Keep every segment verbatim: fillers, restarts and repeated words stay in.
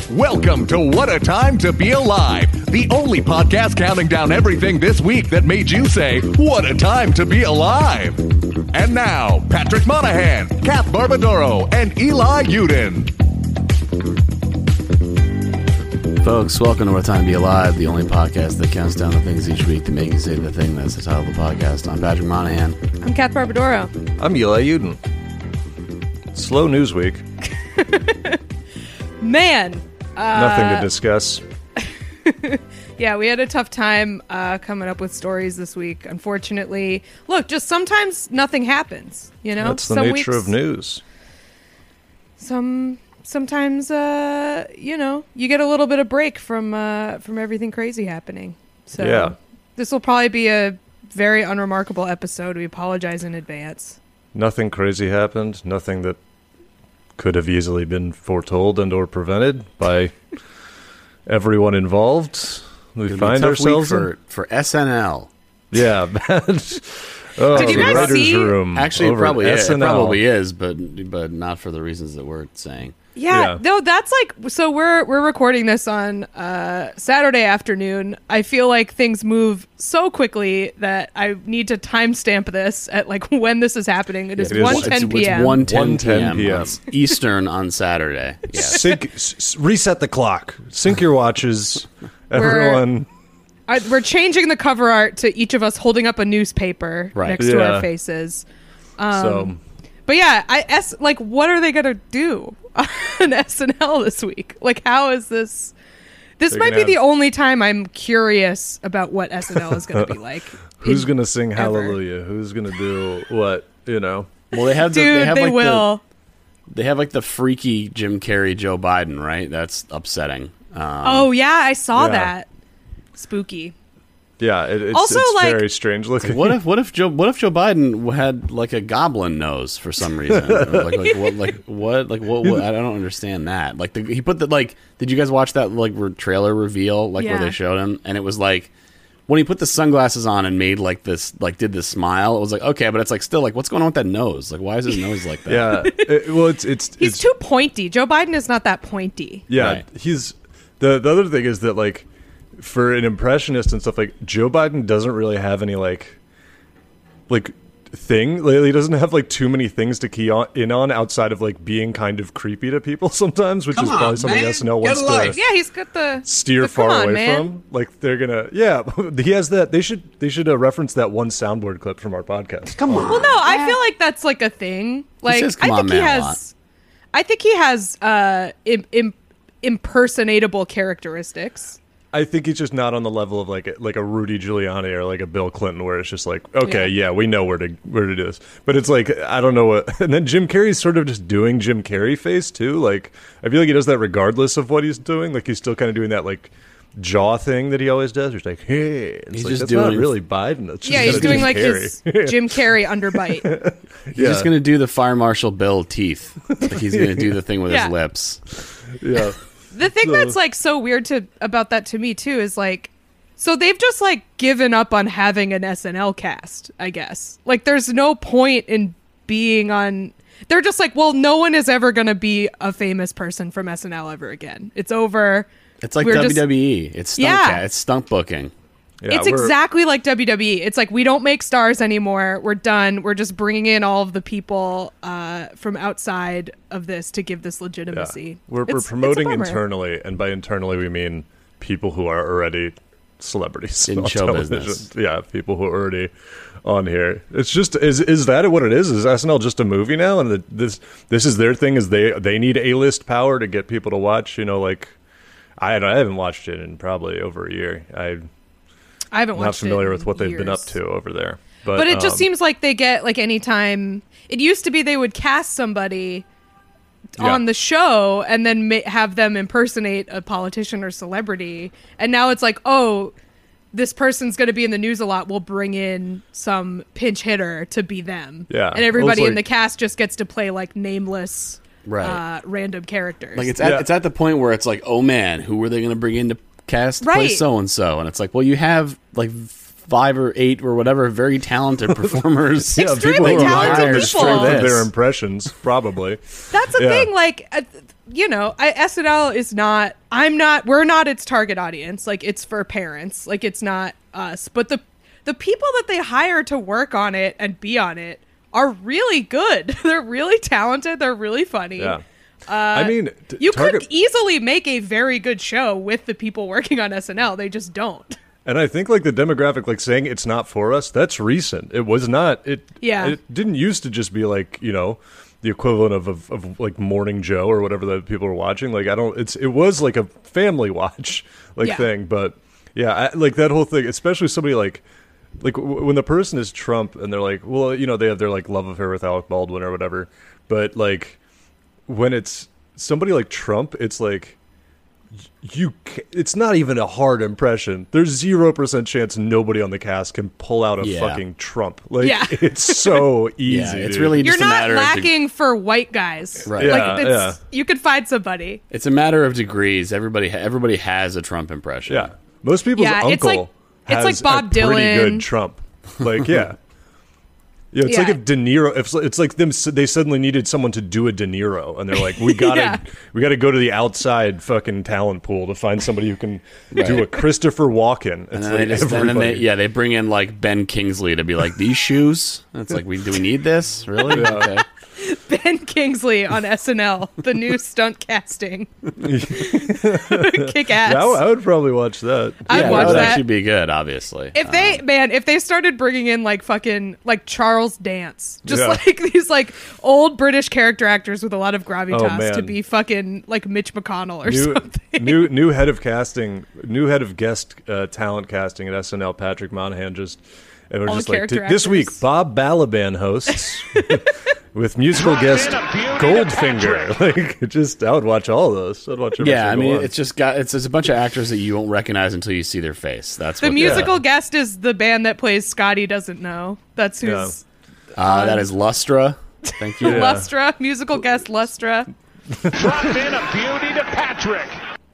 Welcome to What a Time to Be Alive, the only podcast counting down everything this week that made you say, what a time to be alive. And now, Patrick Monahan, Kath Barbadoro, and Eli Uden. Folks, welcome to What a Time to Be Alive, the only podcast that counts down the things each week to make you say the thing that's the title of the podcast. I'm Patrick Monahan. I'm Kath Barbadoro. I'm Eli Uden. Slow news week. Man. Uh, Nothing to discuss. Yeah, we had a tough time uh, coming up with stories this week, unfortunately. Look, just sometimes nothing happens, you know? That's the Some nature weeks, of news. Some sometimes uh, you know, you get a little bit of break from uh, from everything crazy happening. So Yeah. this will probably be a very unremarkable episode. We apologize in advance. Nothing crazy happened. Nothing that could have easily been foretold and or prevented by everyone involved. We It'll be a find tough ourselves week in, for, for S N L. yeah. oh, Did you the guys writers' see- room Actually, it over at probably is, it S N L. probably is, but but not for the reasons that we're saying. Yeah, Yeah. no, that's like, so we're we're recording this on uh, Saturday afternoon. I feel like things move so quickly that I need to timestamp this at like when this is happening. It is It is- one ten It's p.m. one ten one ten p.m. Eastern on Saturday. Yes. Sync, s- reset the clock. Sync your watches. Everyone. I, we're changing the cover art to each of us holding up a newspaper Right. next to Yeah. our faces. Um, so But yeah, I S like what are they gonna do on S N L this week? Like, how is this? This They're might gonna be the have- only time I'm curious about what S N L is going to be like. who's in- gonna sing ever. Hallelujah? Who's gonna do what? You know. Well, they have the, Dude, they have they like will. The, they have like the freaky Jim Carrey Joe Biden, right? That's upsetting. Um, Oh yeah, I saw Yeah. that. Spooky. Yeah, it, it's, Also, it's like- very strange looking. What if what if Joe what if Joe Biden had like a goblin nose for some reason? like like what like what like what, what I don't understand that. Like the, he put the like did you guys watch that like re- trailer reveal like where Yeah. they showed him and it was like when he put the sunglasses on and made like this like did this smile it was like okay but it's like still like what's going on with that nose? Like why is his nose like that? Yeah, it- well, it's it's He's it's too pointy. Joe Biden is not that pointy. yeah. Right. He's the the other thing is that like for an impressionist and stuff like Joe Biden doesn't really have any like like thing. Like, he doesn't have like too many things to key on in on outside of like being kind of creepy to people sometimes, which Come is on, probably something man. S N L Get wants a to life. Yeah, he's got the steer the, far come on, away man. from. Like they're gonna yeah. He has that. They should they should uh, reference that one soundboard clip from our podcast. Come on. Well, no, I feel like that's like a thing. Like says, "Come I on, think he man," a has. I think he has uh, im- im- impersonatable characteristics. I think he's just not on the level of like a, like a Rudy Giuliani or like a Bill Clinton, where it's just like, okay, yeah, we know where to where to do this, but it's like I don't know what. And then Jim Carrey's sort of just doing Jim Carrey face too. Like I feel like he does that regardless of what he's doing. Like he's still kind of doing that like jaw thing that he always does. He's like, hey, it's He's like, just that's doing- not really Biden. It's just Yeah, he's kinda doing Jim like Carrey. his Jim Carrey underbite. He's yeah. just gonna do the Fire Marshal Bill teeth. Like he's gonna do the thing with Yeah. his lips. yeah. The thing So- that's like so weird to about that to me too is like, so they've just like given up on having an S N L cast, I guess. Like there's no point in being on. They're just like, well, no one is ever gonna be a famous person from S N L ever again. It's over. It's like We're W just- W E. It's stunt Yeah. cat. It's stunt booking. Yeah, it's we're- exactly like W W E. It's like we don't make stars anymore. We're done. We're just bringing in all of the people uh, from outside of this to give this Yeah. legitimacy. We're, It's- we're it's a promoting bummer. internally, and by internally we mean people who are already celebrities In on show television. business. Yeah, people who are already on here. It's just is is that what it is? Is S N L just a movie now? And the, this this is their thing? Is they they need A-list power to get people to watch? You know, like I I haven't watched it in probably over a year. I'm I haven't not watched it familiar in with what they've been up years. to over there. But, But it just um, seems like they get like anytime. It used to be they would cast somebody Yeah. on the show and then ma- have them impersonate a politician or celebrity, and now it's like, oh, this person's going to be in the news a lot. We'll bring in some pinch hitter to be them. Yeah. and everybody Well, it's in the like- cast just gets to play like nameless, Right. uh, random characters. Like it's at Yeah. it's at the point where it's like, oh man, who were they going to bring in to cast to play Right. so and so? And it's like, well, you have like five or eight or whatever very talented performers. Extremely people who are talented hired people. straight from This. their impressions, probably. That's the Yeah. thing. Like, uh, you know, I, S N L is not, I'm not, we're not its target audience. Like, it's for parents. Like, it's not us. But the the people that they hire to work on it and be on it are really good. They're really talented. They're really funny. Yeah. Uh, I mean, t- you target- could easily make a very good show with the people working on S N L. They just don't. And I think like the demographic, like saying it's not for us, that's recent. It was not. It Yeah. It didn't used to just be like, you know, the equivalent of, of of like Morning Joe or whatever that people were watching. Like I don't. It's it was like a family watch like Yeah. thing. But yeah, I, like that whole thing, especially somebody like. Like w- when the person is Trump and they're like, well, you know, they have their like love affair with Alec Baldwin or whatever. But like when it's somebody like Trump, it's like you. Ca- it's not even a hard impression. There's zero percent chance nobody on the cast can pull out a Yeah. fucking Trump. Like Yeah. it's so easy. Yeah, it's dude. really You're just a not matter of de- lacking for white guys. Right. Yeah, Like, it's, yeah. you could find somebody. it's a matter of degrees. Everybody ha- everybody has a Trump impression. Yeah, most people's Yeah, uncle it's like- it's has like Bob a pretty Dylan. good Trump. Like yeah. Yeah, it's Yeah. like if De Niro. If it's like them, they suddenly needed someone to do a De Niro, and they're like, "We gotta, Yeah. we gotta go to the outside fucking talent pool to find somebody who can do a Christopher Walken." It's And then, like they just, and then everybody. they, yeah, they bring in like Ben Kingsley to be like, these shoes. And it's like, we do we need this really? Okay. Ben Kingsley on S N L, the new stunt casting. Kick ass. Yeah, I, w- I would probably watch that. I'd yeah, watch that would that. actually be good. Obviously, If they, man, if they started bringing in like fucking like Charles Dance, just Yeah. like these like old British character actors with a lot of gravitas Oh, man. to be fucking like Mitch McConnell or New, something. new, new head of casting, new head of guest uh, talent casting at S N L. Patrick Monahan just, and we're All just the like, character "T- this week, actors." Bob Balaban hosts with musical guest Goldfinger. Like, just I would watch all of those. I'd watch. Every yeah, I single mean, one. it's just got it's, it's a bunch of actors that you won't recognize until you see their face. That's The what musical guest is the band that plays Scotty Doesn't Know. That's Yeah. who's Uh, that is Lustra. Thank you. Yeah. Lustra, musical guest Lustra. Drop in a beauty to Patrick.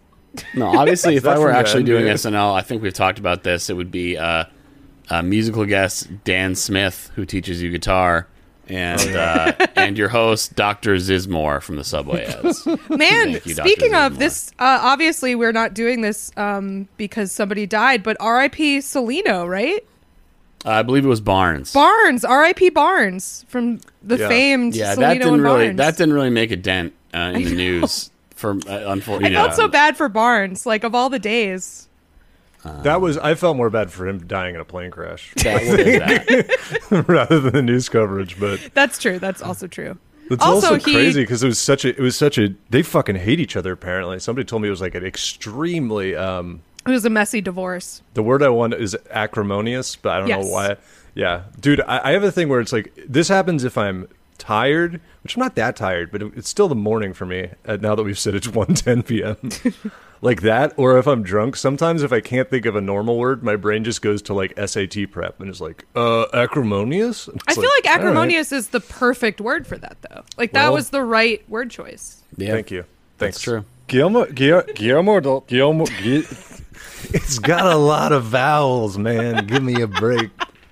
No, obviously, if that I were from the actually N B A? doing S N L, I think we've talked about this. It would be uh, a musical guest Dan Smith, who teaches you guitar, and uh, and your host Doctor Zizmore from the Subway ads. Man, Thank you, Doctor speaking of Zizmore. this, uh, obviously we're not doing this um, because somebody died, but R I P Celino, right? Uh, I believe it was Barnes. Barnes, R I P Barnes from the Yeah. famed yeah, Celino that didn't and really Barnes. that didn't really make a dent uh, in the news. For uh, I unfortunately, felt so bad for Barnes, like of all the days. that was. I felt more bad for him dying in a plane crash That, what is that? rather than the news coverage. But That's true. That's also true. it's Also, also, he- crazy because it was such a. It was such a. They fucking hate each other. Apparently, somebody told me it was like an extremely. Um, It was a messy divorce. the word I want is acrimonious, but I don't Yes. know why. Yeah, dude, I, I have a thing where it's like this happens if I'm tired, which I'm not that tired, but it, it's still the morning for me. Uh, now that we've said it's one ten p.m. like that, or if I'm drunk. Sometimes if I can't think of a normal word, my brain just goes to like S A T prep and is like, uh, acrimonious. It's I feel like all right. acrimonious is the perfect word for that, though. Like that Well- was the right word choice. Yeah, Thank you. Thanks. That's true. Guillermo, Guillermo, Guillermo, del- Guillermo Gui- it's got a lot of vowels, man. Give me a break.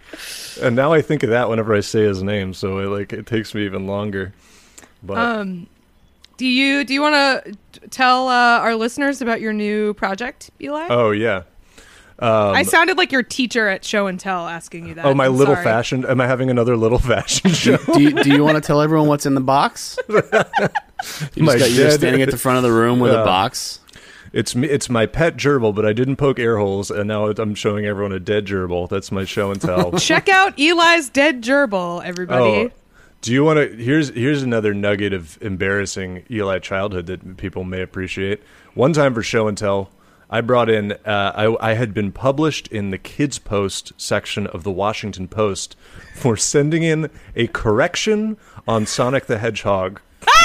And now I think of that whenever I say his name, so it like it takes me even longer. But Um, do you do you want to tell uh, our listeners about your new project, Eli? oh yeah, I sounded like your teacher at Show and Tell asking you that. oh my I'm little sorry. fashion. Am I having another little fashion show? Do you, do you want to tell everyone what's in the box? You just My got, you're dead- standing at the front of the room with Yeah. a box. It's me. It's my pet gerbil, but I didn't poke air holes, and now I'm showing everyone a dead gerbil. That's my show and tell. Check out Eli's dead gerbil, everybody. Oh, do you want to? Here's here's another nugget of embarrassing Eli childhood that people may appreciate. One time for show and tell, I brought in. Uh, I I had been published in the Kids Post section of the Washington Post for sending in a correction on Sonic the Hedgehog.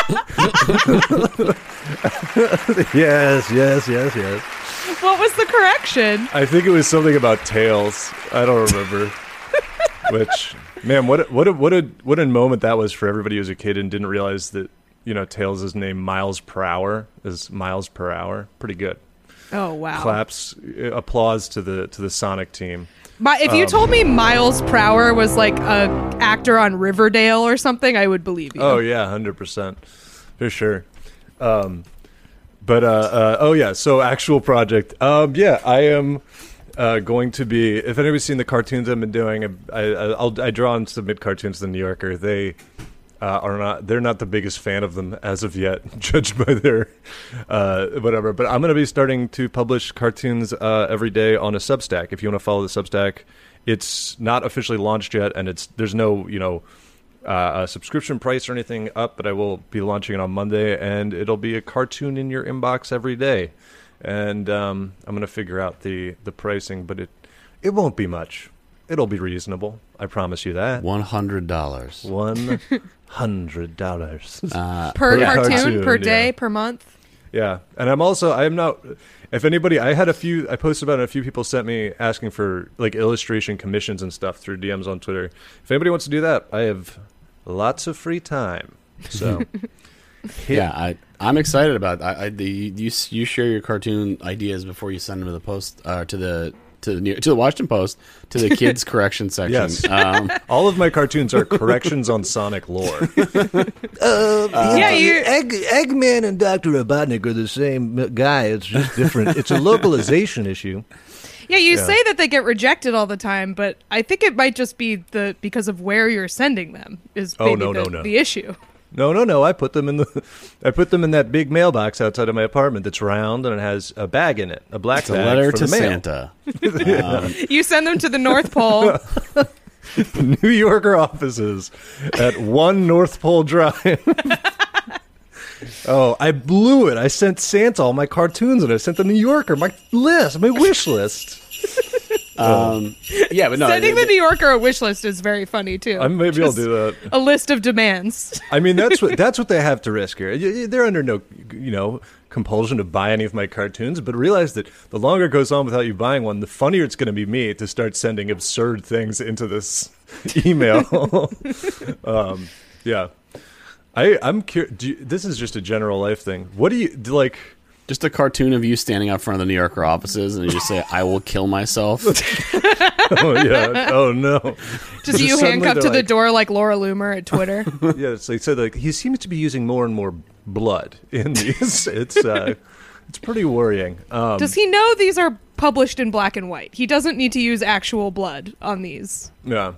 yes, yes, yes, yes. What was the correction? I think it was something about Tails. I don't remember. Which, man, what a, what a, what a what a moment that was for everybody who was a kid and didn't realize that, you know, Tails' name miles per hour is miles per hour. Pretty good. Oh wow! Claps, uh, applause to the to the Sonic team. My, if you Um, told me Miles Prower was like a actor on Riverdale or something, I would believe you. Oh yeah, hundred percent, for sure. Um, but uh, uh, oh yeah, so actual project. Um, yeah, I am uh, going to be. If anybody's seen the cartoons I've been doing, I, I, I'll, I draw and submit cartoons to the New Yorker. They uh, are not. They're not the biggest fan of them as of yet, judged by their uh, whatever. But I'm going to be starting to publish cartoons uh, every day on a Substack. If you want to follow the Substack, it's not officially launched yet, and it's there's no you know. Uh, a subscription price or anything up, but I will be launching it on Monday, and it'll be a cartoon in your inbox every day. And um, I'm going to figure out the, the pricing, but it it won't be much. It'll be reasonable. I promise you that. One hundred dollars. One hundred dollars Uh, Per Yeah. cartoon, Cartoon, per day, yeah. per month. Yeah, and I'm also I'm not. If anybody, I had a few. I posted about it. A few people sent me asking for like illustration commissions and stuff through D Ms on Twitter. If anybody wants to do that, I have lots of free time. So yeah, I I'm excited about. I, I the, you you share your cartoon ideas before you send them to the post uh, to the to the New, to the Washington Post to the kids correction section. Yes. Um, all of my cartoons are corrections on Sonic lore. Yeah, you. Egg, Eggman and Doctor Robotnik are the same guy. It's just different. It's a localization issue. Yeah, you Yeah. say that they get rejected all the time, but I think it might just be the because of where you're sending them is Oh, maybe no, the, no, no. the issue. No, no, no. I put them in the, I put them in that big mailbox outside of my apartment that's round and it has a bag in it, a black it's a bag letter for to the mail. Santa. Um, You send them to the North Pole. New Yorker offices at One North Pole Drive. Oh, I blew it. I sent Santa all my cartoons and I sent the New Yorker my list, my wish list. um, yeah, but no, Sending it- the New Yorker a wish list is very funny too. I, maybe I'll Just do that. A list of demands. I mean, that's what that's what they have to risk here. Y- y- They're under no, you know, compulsion to buy any of my cartoons, but realize that the longer it goes on without you buying one, the funnier it's going to be me to start sending absurd things into this email. um, yeah, I I'm curious. This is just a general life thing. What do you do, like? just a cartoon of you standing out front of the New Yorker offices and you just say, "I will kill myself." Oh yeah. Oh no. Just, Just you suddenly handcuffed to they're the like- door like Laura Loomer at Twitter. Yeah, it's like so. Like he seems to be using more and more blood in these. It's uh, it's pretty worrying. Um, Does he know these are published in black and white? He doesn't need to use actual blood on these. Yeah.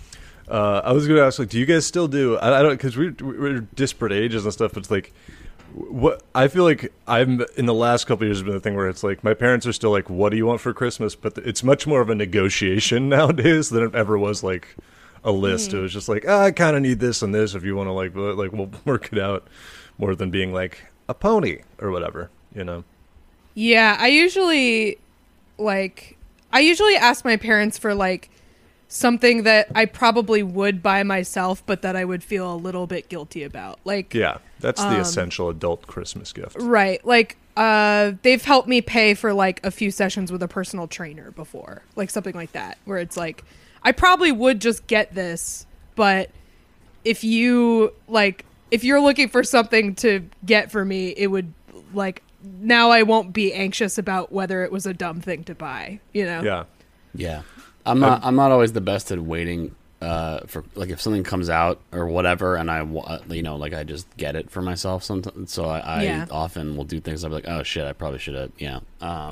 Uh, I was going to ask, like, do you guys still do? I, I don't because we're we're disparate ages and stuff. But it's like, what I feel like I'm in the last couple of years has been the thing where it's like my parents are still like, "What do you want for Christmas?" But it's much more of a negotiation nowadays than it ever was like a list. Mm. It was just like, oh, I kind of need this and this. If you want to like like we'll work it out, more than being like a pony or whatever, you know. Yeah, I usually like I usually ask my parents for like something that I probably would buy myself, but that I would feel a little bit guilty about. Like Yeah, that's the Um, essential adult Christmas gift. right, like uh they've helped me pay for like a few sessions with a personal trainer before. Like something like that where it's like I probably would just get this, but if you like if you're looking for something to get for me, it would like now I won't be anxious about whether it was a dumb thing to buy, you know? Yeah. Yeah, I'm not. I'm not always the best at waiting uh, for like if something comes out or whatever, and I wa- you know like I just get it for myself sometimes. So I, I Yeah. often will do things. I'll be like, oh shit, I probably should have. Yeah.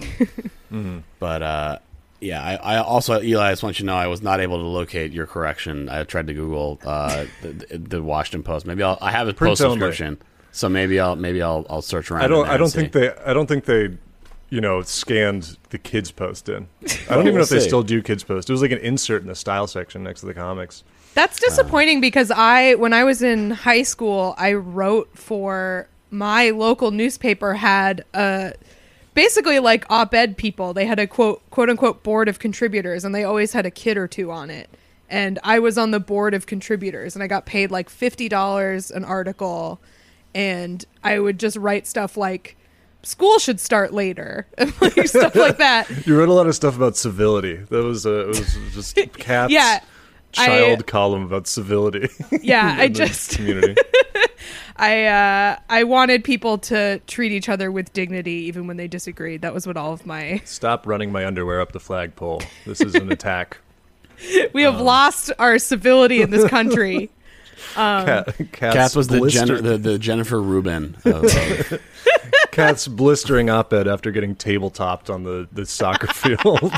Um, But uh, yeah, I, I also Eli, I just want you to know I was not able to locate your correction. I tried to Google uh, the, the Washington Post. Maybe I'll. I have a Print post only. subscription, so maybe I'll maybe I'll I'll search around. I in don't. there I and don't see. think they. I don't think they. You know, scanned the kids post in. I don't even know We'll if they see. still do kids post. It was like an insert in the style section next to the comics. That's disappointing because I, when I was in high school, I wrote for my local newspaper had a basically like op-ed people. They had a quote, quote unquote board of contributors, and they always had a kid or two on it. And I was on the board of contributors, and I got paid like fifty dollars an article, and I would just write stuff like school should start later, like stuff like that. You wrote a lot of stuff about civility. That was uh, it was just Cat's Yeah, child I- column about civility. Yeah, in I the just community. I uh, I wanted people to treat each other with dignity even when they disagreed. That was what all of my Stop running my underwear up the flagpole. This is an attack. we have lost our civility in this country. Cat, Cat's Katz was the, blister- Jen- the the Jennifer Rubin. Of, Cat's blistering op-ed after getting table-topped on the, the soccer field.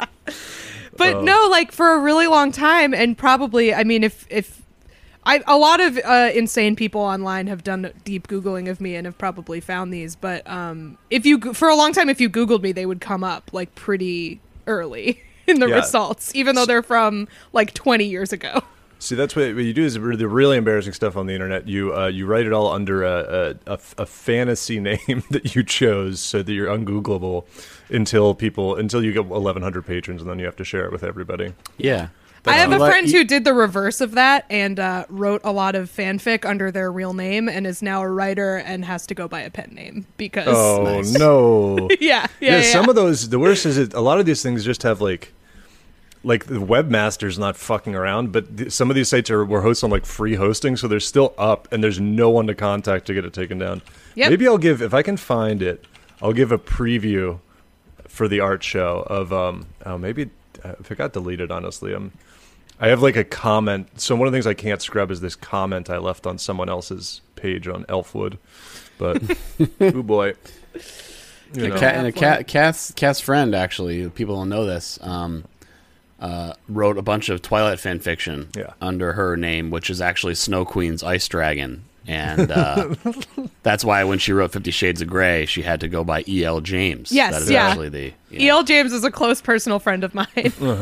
But no, like for a really long time, and probably, I mean, if if I a lot of uh, insane people online have done deep Googling of me and have probably found these. But um, if you for a long time, if you Googled me, they would come up like pretty early in the Yeah. results, even though they're from like twenty years ago. See, that's what, what you do is the really embarrassing stuff on the internet. You uh, you write it all under a, a, a, a fantasy name that you chose so that you're ungoogleable until people until you get eleven hundred patrons, and then you have to share it with everybody. yeah. I have a Like, friend you- who did the reverse of that and uh, wrote a lot of fanfic under their real name and is now a writer and has to go by a pen name because Oh Nice. no! yeah, yeah, yeah, yeah, some yeah. of those. The worst is it, a lot of these things just have like. Like the webmaster's not fucking around, but th- some of these sites are were hosted on like free hosting, so they're still up, and there's no one to contact to get it taken down. Yep. Maybe I'll give if I can find it, I'll give a preview for the art show of um. Oh, maybe uh, if it got deleted, honestly, um, I have like a comment. So one of the things I can't scrub is this comment I left on someone else's page on Elfwood, but oh boy. You A know. cat, and a cat, Cat's, Cat's friend, actually, people don't know this, um, uh, wrote a bunch of Twilight fan fiction Yeah. under her name, which is actually Snow Queen's Ice Dragon. And uh, that's why when she wrote Fifty Shades of Grey, she had to go by E L. James. Yes, that is yeah. actually the yeah. E L. James is a close personal friend of mine.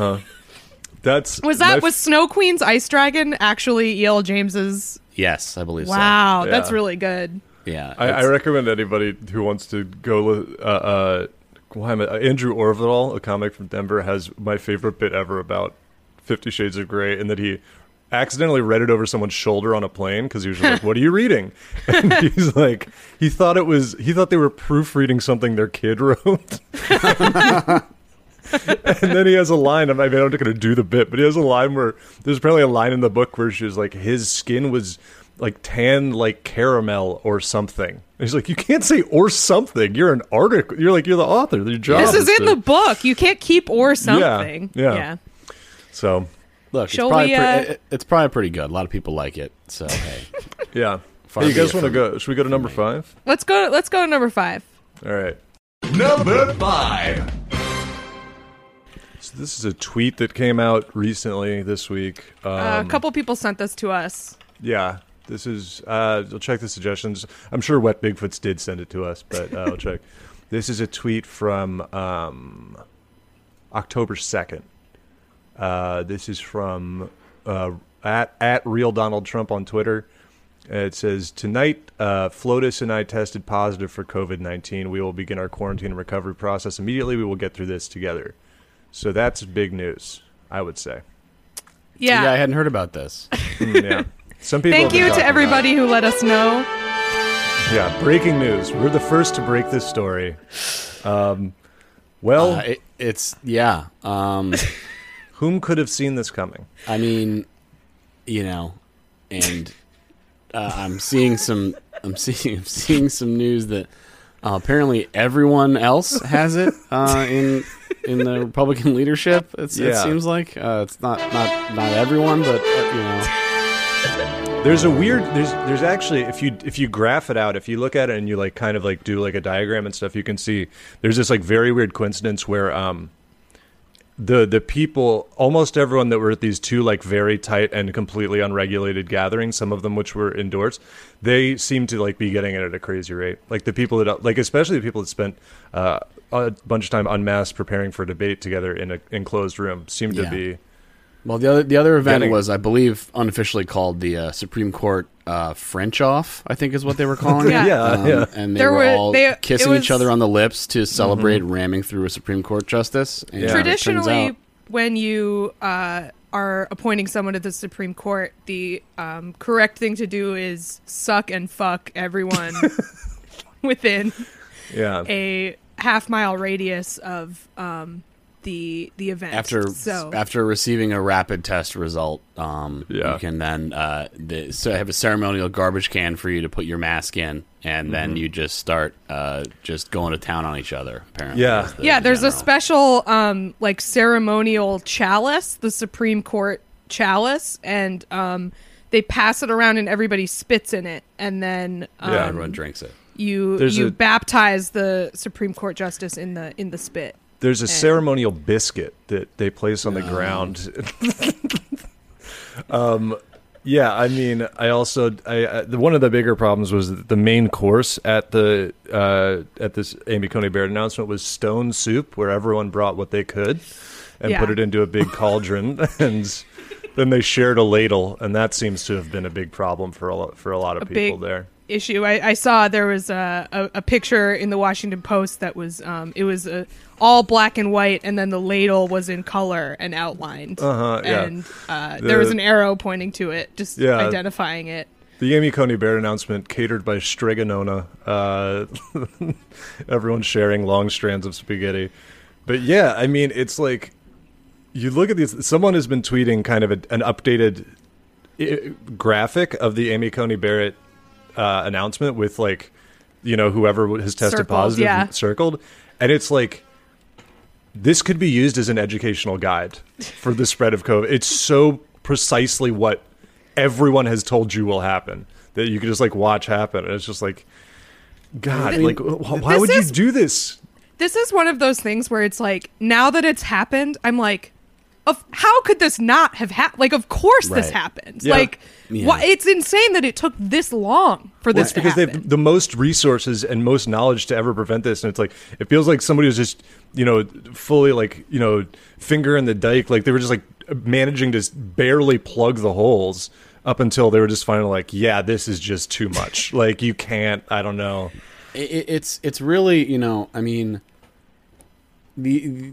That's Was that my was Snow Queen's Ice Dragon actually E L. James's? Yes, I believe Wow, Yeah. that's really good. so. Yeah, I, I it's- recommend anybody who wants to go. Uh, uh, why am I, uh, Andrew Orville, a comic from Denver, has my favorite bit ever about Fifty Shades of Grey, and that he accidentally read it over someone's shoulder on a plane because he was just like, "What are you reading?" And he's like, he thought it was, he thought they were proofreading something their kid wrote. And then he has a line. I mean, I'm not going to do the bit, but he has a line where there's apparently a line in the book where she's like, his skin was like tan, like caramel or something. And he's like, you can't say or something. You're an article. You're like, you're the author. Your job. This is in to-" the book. You can't keep or something. yeah. yeah. So, Look, it's Shall probably, we, pre- uh, it- it's probably pretty good. A lot of people like it. So, hey. yeah. Far Hey, you be guys it want to from- go? Should we go to number five? Let's go. Let's go to number five. All right. Number five. So this is a tweet that came out recently this week. Um, Uh, a couple people sent this to us. Yeah, this is. Uh, I'll check the suggestions. I'm sure Wet Bigfoots did send it to us, but uh, I'll check. This is a tweet from um, October second. Uh, this is from uh, at at Real Donald Trump on Twitter. It says, tonight, uh, Flotus and I tested positive for COVID nineteen. We will begin our quarantine and recovery process immediately. We will get through this together. So that's big news, I would say. Yeah. Yeah, I hadn't heard about this. Mm, yeah. Some people Thank have been you to talking about everybody who let us know. it. Yeah, breaking news. We're the first to break this story. Um, well, Uh, it, it's, yeah. Um, whom could have seen this coming? I mean, you know, and uh, I'm seeing some, I'm seeing, I'm seeing some news that uh, apparently everyone else has it uh, in in the Republican leadership. It's, It Yeah. seems like uh, it's not not not everyone, but uh, you know, There's a weird. There's there's actually if you if you graph it out, if you look at it and you like kind of like do like a diagram and stuff, you can see there's this like very weird coincidence where um the the people, almost everyone that were at these two like very tight and completely unregulated gatherings, some of them which were indoors, they seem to like be getting it at a crazy rate. Like the people that like especially the people that spent uh, a bunch of time unmasked preparing for debate together in an enclosed room seem to Yeah. be. well, the other the other event Getting- was, I believe, unofficially called the uh, Supreme Court uh, French off. I think is what they were calling Yeah. it. Yeah, Um, yeah. And they There were, were- all they- it kissing was- each other on the lips to celebrate ramming through a Supreme Court justice. And Yeah. it turns Traditionally, out- when you uh, are appointing someone to the Supreme Court, the um, correct thing to do is suck and fuck everyone within Yeah. a half mile radius of um, the the event. after so after receiving a rapid test result, um, Yeah. you can then uh, the, so have a ceremonial garbage can for you to put your mask in, and then Mm-hmm. you just start uh, just going to town on each other. Apparently, Yeah. is the yeah, there's a general. special um, like ceremonial chalice, the Supreme Court chalice, and um, they pass it around and everybody spits in it, and then um, Yeah, Everyone drinks it. you There's you a- baptize the Supreme Court justice in the in the spit. There's a And- ceremonial biscuit that they place on the No. ground. um, yeah, I mean, I also I, I the, one of the bigger problems was that the main course at the uh, at this Amy Coney Barrett announcement was stone soup, where everyone brought what they could and Yeah. put it into a big cauldron, and then they shared a ladle, and that seems to have been a big problem for a lot, for a lot of A people big- there. Issue. I, I saw there was a, a, a picture in the Washington Post that was um, it was uh all black and white, and then the ladle was in color and outlined. Uh-huh, yeah. And uh, The- there was an arrow pointing to it, just Yeah. identifying it. The Amy Coney Barrett announcement catered by Stregonona. Uh, everyone sharing long strands of spaghetti. But yeah, I mean, it's like you look at these. Someone has been tweeting kind of a, an updated I- graphic of the Amy Coney Barrett uh, announcement with like, you know, whoever has tested Circled, positive yeah. circled, and it's like. This could be used as an educational guide for the spread of COVID. It's so precisely what everyone has told you will happen that you can just like watch happen. And it's just like, God, like, wh- why This would is- you do this? This is one of those things where it's like, now that it's happened, I'm like, of how could this not have happened? Like, of course this Right. happened. Yeah. Like, Yeah. why, it's insane that it took this long for Well, this it's to because they happen. have the most resources and most knowledge to ever prevent this. And it's like, it feels like somebody was just, you know, fully like, you know, finger in the dike. Like they were just like managing to barely plug the holes up until they were just finally like, yeah, this is just too much. Like you can't, I don't know. It, it- it's it's really, you know, I mean, the, the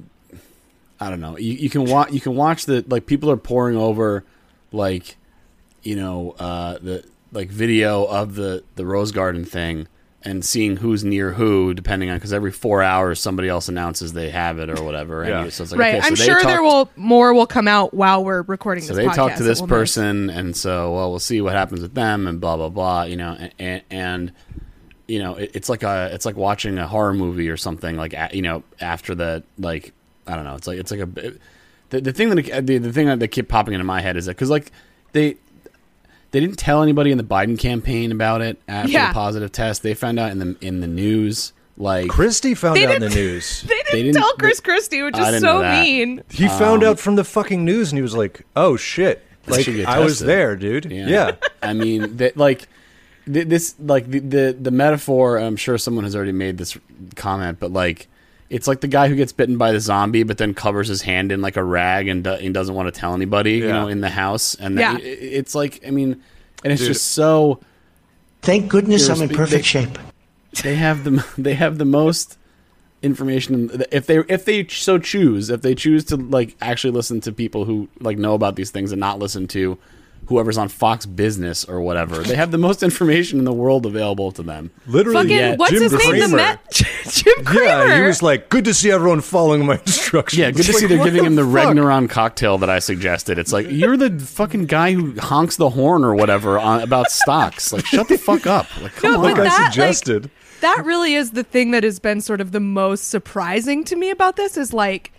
I don't know. You, you can watch you can watch the like people are pouring over like, you know, uh, the like video of the the Rose Garden thing and seeing who's near who depending on because every four hours somebody else announces they have it or whatever. Yeah. And you, so it's like, Right. okay, so I'm they sure there talked- will more will come out while we're recording So this they podcast. talk to that this we'll miss. person, and so well, we'll see what happens with them, and blah blah blah. You know, and, and you know, it, it's like a it's like watching a horror movie or something. Like a- you know, after the like I don't know, it's like it's like a the the thing that the, the thing that kept popping into my head is that because like they. They didn't tell anybody in the Biden campaign about it after Yeah. the positive test. They found out in the in the news. Like Christie found They out in the didn't- news. They didn't, They didn't- tell Chris Christie, which I is didn't so know that. mean. He found out from the fucking news, and he was like, "Oh shit! Like should get I was tested." there, dude. Yeah. Yeah, I mean, that like th- this, like the, the the metaphor. I'm sure someone has already made this comment, but like it's like the guy who gets bitten by the zombie, but then covers his hand in like a rag and, do- and doesn't want to tell anybody, you Yeah. know, in the house. And Yeah. that, it, it's like, I mean, and it's Dude. just so. Thank goodness I'm in They- perfect shape. They have the they have the most information if they if they so choose if they choose to like actually listen to people who like know about these things and not listen to whoever's on Fox Business or whatever. They have the most information in the world available to them. literally. Fucking yeah, what's Jim his name? The Cramer. Met Jim Cramer. Yeah, he was like, "Good to see everyone following my instructions." Yeah, good to Like, see they're what giving him the fuck? Regneron cocktail that I suggested. It's like you're the fucking guy who honks the horn or whatever on, about stocks. Like, shut the fuck up. Like, come No, on. but Like I that, like, suggested. that really is the thing that has been sort of the most surprising to me about this is like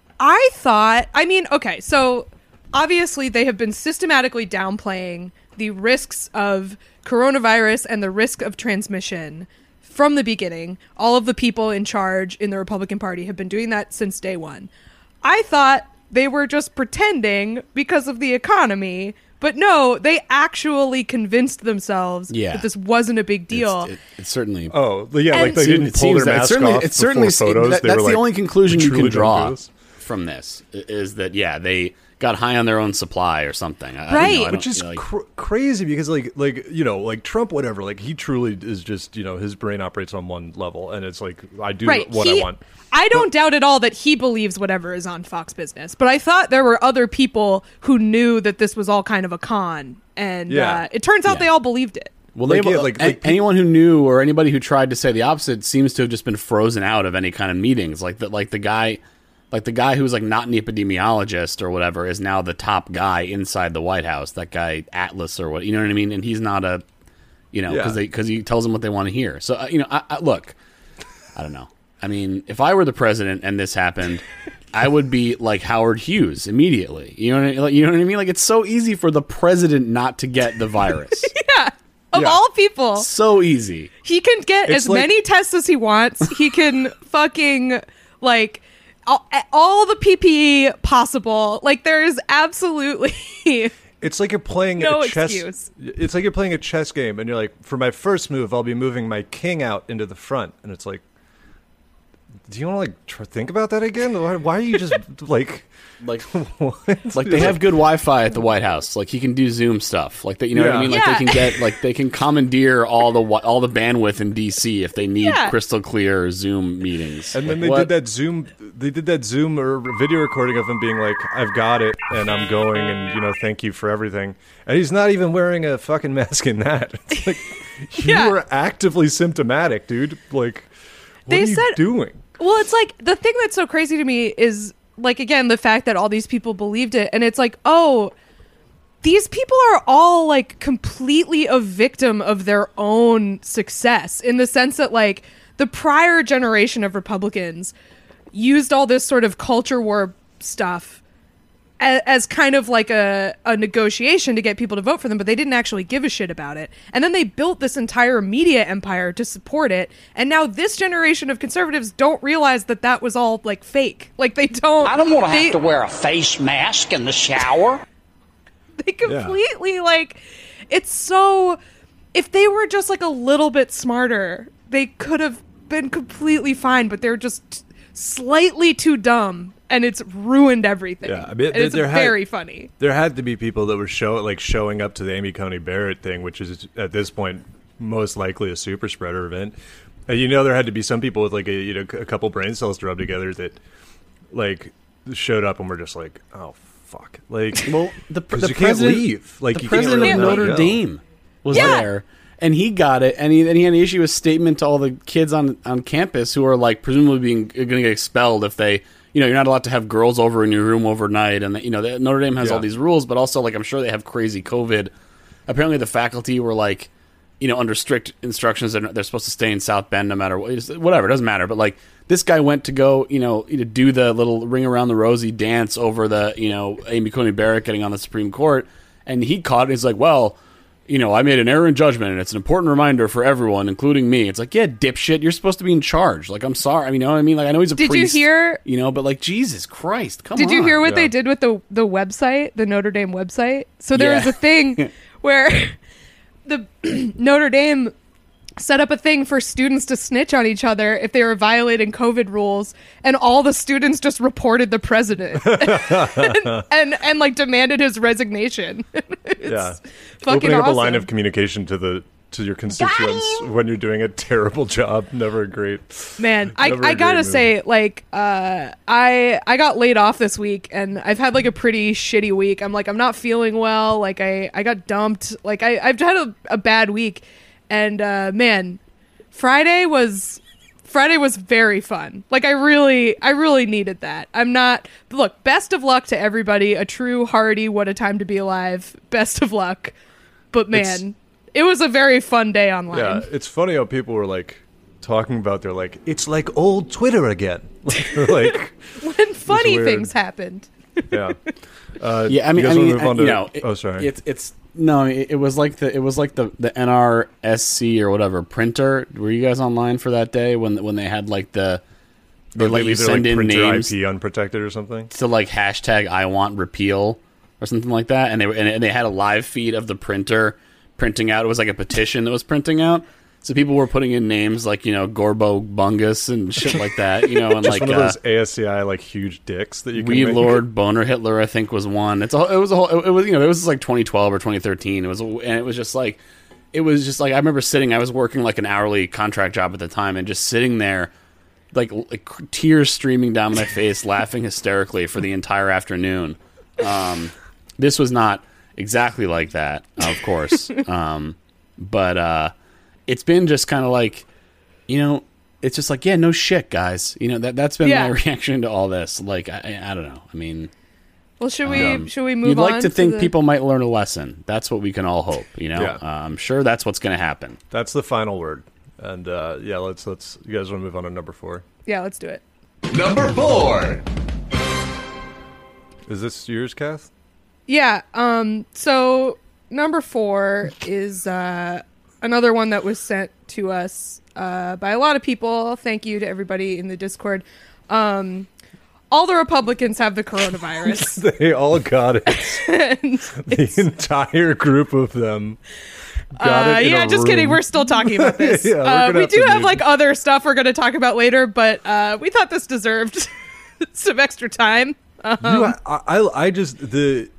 I thought I mean okay so obviously they have been systematically downplaying the risks of coronavirus and the risk of transmission from the beginning. All of the people in charge in the Republican Party have been doing that since day one. I thought they were just pretending because of the economy. But no, they actually convinced themselves Yeah. that this wasn't a big deal. It's, it, it's certainly. Oh, yeah, And- like they It didn't It pull seems their that- mask it's certainly, off it's certainly before photos. that- They that's were the like, only conclusion "We you can truly don't do draw this." from this i- is that yeah they got high on their own supply or something. I, I don't Right. know, I Which don't- is like, cr- crazy because, like, like you know, like Trump, whatever. Like he truly is just, you know, his brain operates on one level, and it's like I do right. what He- I want. I don't doubt at all that he believes whatever is on Fox Business, but I thought there were other people who knew that this was all kind of a con, and Yeah. uh, it turns out Yeah. they all believed it. Well, Like, they, yeah, like- a- like- anyone who knew or anybody who tried to say the opposite seems to have just been frozen out of any kind of meetings. Like that, like the guy, like the guy who's like not an epidemiologist or whatever is now the top guy inside the White House. That guy Atlas or what, you know what I mean? And he's not a, you know, because Yeah. they because he tells them what they want to hear. So uh, you know, I, I, look, I don't know. I mean, if I were the president and this happened, I would be like Howard Hughes immediately. You know what I mean? Like, you know what I mean? Like, it's so easy for the president not to get the virus. Yeah. Of Yeah. all people. So easy. He can get It's as like- many tests as he wants. He can fucking, like, all, all the P P E possible. Like, there's absolutely... It's like you're playing No a chess. excuse. It's like you're playing a chess game, and you're like, for my first move, I'll be moving my king out into the front, and it's like, do you want to like tr- think about that again? Why, why are you just like, Like, what? like they have good Wi-Fi at the White House. Like, he can do Zoom stuff. Like that, you know what I Yeah. mean? Like Yeah. they can get, like they can commandeer all the wi- all the bandwidth in D C if they need Yeah. crystal clear Zoom meetings. And then Like, they what? did that Zoom. They did that Zoom or video recording of him being like, "I've got it, and I'm going, and you know, thank you for everything." And he's not even wearing a fucking mask in that. It's like you Yeah. were actively symptomatic, dude. Like, what They are you said- doing? Well, it's like, the thing that's so crazy to me is, like, again, the fact that all these people believed it. And it's like, oh, these people are all, like, completely a victim of their own success, in the sense that, like, the prior generation of Republicans used all this sort of culture war stuff as, as kind of like a, a negotiation to get people to vote for them, but they didn't actually give a shit about it. And then they built this entire media empire to support it. And now this generation of conservatives don't realize that that was all, like, fake. Like, they don't... I don't want to they- have to wear a face mask in the shower. They completely, like, it's so... If they were just, like, a little bit smarter, they could have been completely fine, but they're just slightly too dumb, and it's ruined everything. Yeah, I mean, And it's there had- very funny. There had to be people that were show like showing up to the Amy Coney Barrett thing, which is at this point most likely a super spreader event. And you know, there had to be some people with like a you know a couple brain cells to rub together that like showed up and were just like, oh fuck, like Well, the, 'cause the you can't president, leave. Like, the you can't president really of let Notre go. Dame was Yeah. there, and he got it, and he and he had to issue a statement to all the kids on on campus who are like presumably being going to get expelled if they, you know, you're not allowed to have girls over in your room overnight, and you know the, Notre Dame has Yeah. all these rules, but also like I'm sure they have crazy COVID. Apparently, the faculty were like, you know, under strict instructions that they're supposed to stay in South Bend no matter what. It's- Whatever, it doesn't matter. But like this guy went to go, you know, to do the little ring around the rosy dance over the, you know, Amy Coney Barrett getting on the Supreme Court, and he caught it. He's like, well, you know, I made an error in judgment, and it's an important reminder for everyone, including me. It's like, yeah, dipshit, you're supposed to be in charge. Like, I'm sorry. I mean, you know what I mean? Like, I know he's a Did you priest. hear- You know, but like, Jesus Christ, come on. Did you hear what Yeah. they did with the the website, the Notre Dame website? So there Yeah. was a thing where the Notre Dame set up a thing for students to snitch on each other if they were violating COVID rules, and all the students just reported the president and, and and like demanded his resignation. It's Yeah, fucking opening up awesome. a line of communication to the to your constituents when you're doing a terrible job. Never a great. Man, I, Never I a gotta great move. say, like, uh, I I got laid off this week, and I've had like a pretty shitty week. I'm like, I'm not feeling well. Like, I, I got dumped. Like, I I've had a, a bad week, and uh, man, Friday was Friday was very fun. Like, I really I really needed that. I'm not look. Best of luck to everybody. A true hearty, what a time to be alive. Best of luck. But man, It's- it was a very fun day online. Yeah, it's funny how people were like talking about. They're like, It's like old Twitter again. they're like, When funny weird. things happened. yeah, uh, Yeah, I mean, you I guys wanna mean, move on you to- know, it- oh, sorry. It's it's no, it, it was like the it was like the the N R S C or whatever printer. Were you guys online for that day when when they had like the they Or let you leave their, send like, in printer names I P unprotected or something. to like hashtag I want repeal or something like that, and they were and, and they had a live feed of the printer printing out. It was like a petition that was printing out. So people were putting in names like, you know, Gorbo Bungus and shit like that, you know, and Just like one of uh, those A S C I like huge dicks that you can Wee make. Lord Boner Hitler, I think, was one. It's a, it was a whole. It was you know it was like twenty twelve or twenty thirteen. It was and it was just like it was just like I remember sitting. I was working like an hourly contract job at the time, and just sitting there, like, like tears streaming down my face, laughing hysterically for the entire afternoon. Um, this was not exactly like that, of course, um, but uh, it's been just kind of like, you know. It's just like, yeah, no shit, guys. You know, that, that's been Yeah. my reaction to all this. Like, I, I don't know. I mean, Well, should we um, should we move you'd on? like to think the- people might learn a lesson. That's what we can all hope, you know? Yeah. Uh, I'm sure that's what's going to happen. That's the final word. And uh, yeah, let's let's. You guys want to move on to number four? Yeah, let's do it. Number four. Is this yours, Kath? Yeah. Um. So number four is uh, another one that was sent to us uh, by a lot of people. Thank you to everybody in the Discord. Um, all the Republicans have the coronavirus. They all got it. The entire group of them got uh, it. In yeah, a just room. kidding. We're still talking about this. Yeah, we're uh, gonna we have do to have do- like other stuff we're going to talk about later, but uh, we thought this deserved some extra time. Um, You, I, I, I just the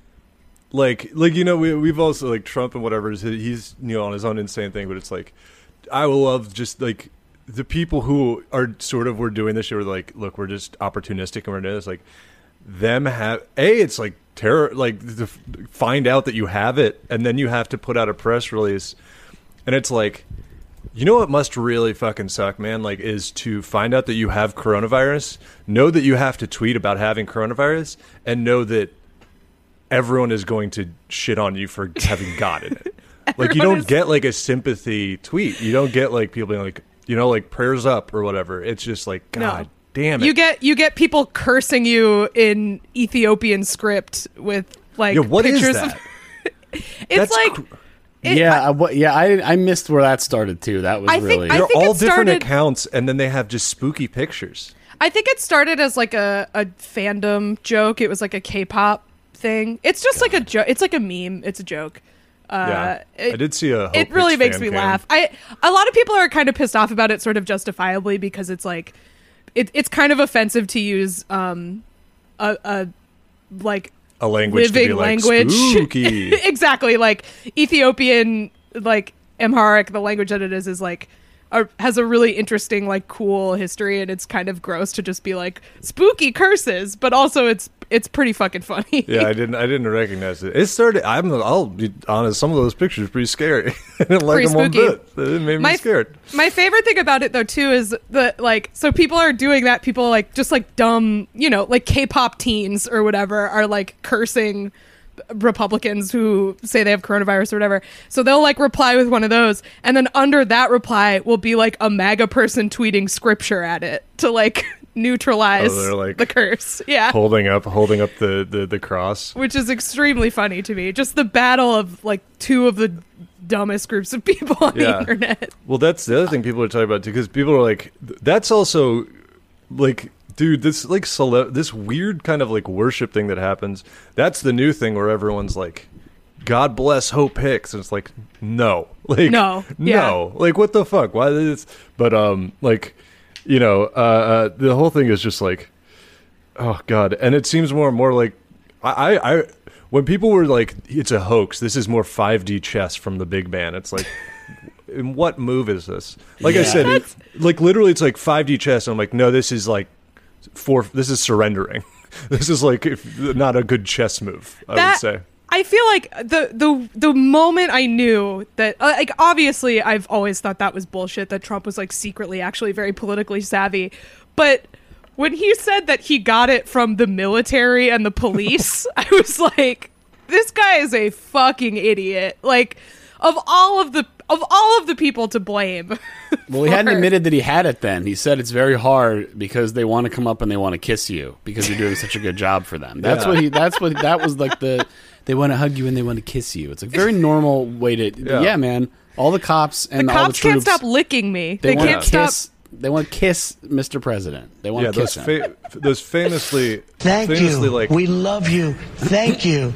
like like you know we we've also like Trump and whatever is he's you know on his own insane thing, but it's like I will love just like the people who are sort of we're doing this shit. We're like, look, we're just opportunistic and we're doing this. Like them have a it's like terror like to f- find out that you have it and then you have to put out a press release and it's like. You know what must really fucking suck, man? Like, is to find out that you have coronavirus, know that you have to tweet about having coronavirus, and know that everyone is going to shit on you for having gotten it. Like, you don't is- get like a sympathy tweet. You don't get like people being like, you know, like prayers up or whatever. It's just like, God No. damn it. You get you get people cursing you in Ethiopian script with like yeah, what is pictures that? of it's That's like cr- it- yeah, I, what- yeah, I I missed where that started too. That was I think- really I They're think all it different started- accounts, and then they have just spooky pictures. I think it started as like a, a fandom joke. It was like a K-pop thing. It's just like a joke. It's like a meme. It's a joke. Uh, Yeah, it, I did see a. Hope it really Hicks makes fan me cam. laugh. I a lot of people are kind of pissed off about it, sort of justifiably, because it's like it, it's kind of offensive to use um a, a like A language to living be like language. spooky. Exactly, like Ethiopian, like Amharic, the language that it is is like a, has a really interesting, like, cool history, and it's kind of gross to just be like spooky curses, but also it's it's pretty fucking funny. Yeah, I didn't. I didn't recognize it. It started. I'm. I'll be honest. Some of those pictures are pretty scary. I didn't like Pretty them one spooky. bit. It made me My- scared. My favorite thing about it though too is the like so people are doing that, people are, like just like dumb, you know, like K-pop teens or whatever are like cursing Republicans who say they have coronavirus or whatever. So they'll like reply with one of those, and then under that reply will be like a MAGA person tweeting scripture at it to like neutralize Oh, they're, like, the curse. Yeah. Holding up, holding up the, the, the cross. Which is extremely funny to me. Just the battle of like two of the dumbest groups of people on the Yeah. internet. Well, that's the other thing people are talking about too, because people are like, that's also like, dude, this like cele- this weird kind of like worship thing that happens. That's the new thing where everyone's like, God bless Hope Hicks, and it's like, no, like, No, no, like, what the fuck? Why this? But um, like, you know, uh, uh, the whole thing is just like, oh god, and it seems more and more like, I, I, I when people were like, it's a hoax. This is more five D chess from the big man. It's like. In what move is this? Like I Yeah. said, it, like literally, it's like five D chess. And I'm like, no, this is like for this is surrendering. This is like if, not a good chess move. I That- would say. I feel like the the the moment I knew that, uh, like, obviously I've always thought that was bullshit, that Trump was like secretly actually very politically savvy, but when he said that he got it from the military and the police, I was like, this guy is a fucking idiot. Like, of all of the of all of the people to blame. Well, he hadn't for- admitted that he had it then. He said it's very hard because they want to come up and they want to kiss you because you're doing such a good job for them. That's Yeah. what he that's what that was like the they want to hug you and they want to kiss you. It's a very normal way to Yeah. yeah, man. All the cops and The all the cops can't troops, stop licking me. they, They, want can't to stop. kiss they want to kiss Mister President. They want Yeah, to those kiss him. fa- those famously, Thank famously you. like We love you. Thank you.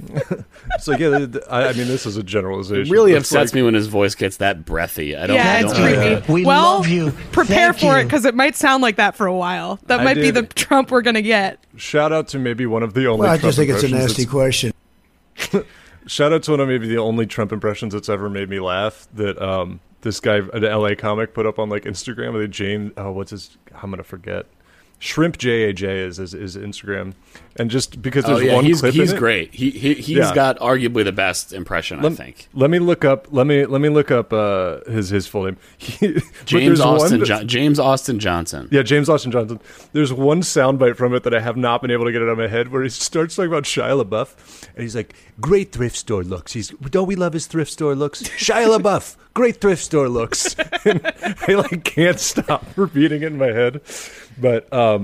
so yeah. th- th- I, I mean, this is a generalization. It really but it's upsets like- me when his voice gets that breathy. I don't Yeah, I it's don't Thank creepy. you. like We well, love you. prepare Thank for it you. because it might sound like that for a while. That I might be the did. Trump we're gonna get. Shout out to maybe one of the only. Well, I Trump just think it's a impressions nasty that's- question. Shout out to one of maybe the only Trump impressions that's ever made me laugh. That um, this guy, an L A comic, put up on like Instagram. With James, oh, what's his? I'm gonna forget. Shrimp J A J is his, his Instagram, and just because Oh there's yeah, one he's clip he's in it, great. He he he's Yeah. got arguably the best impression, I Let, think. let me look up. Let me let me look up uh, his his full name. He- but James there's one Austin that's- jo- James Austin Johnson. Yeah, James Austin Johnson. There's one soundbite from it that I have not been able to get it out of my head where he starts talking about Shia LaBeouf, and he's like, "Great thrift store looks. He's don't we love his thrift store looks? Shia LaBeouf, great thrift store looks." And I like can't stop repeating it in my head, but um,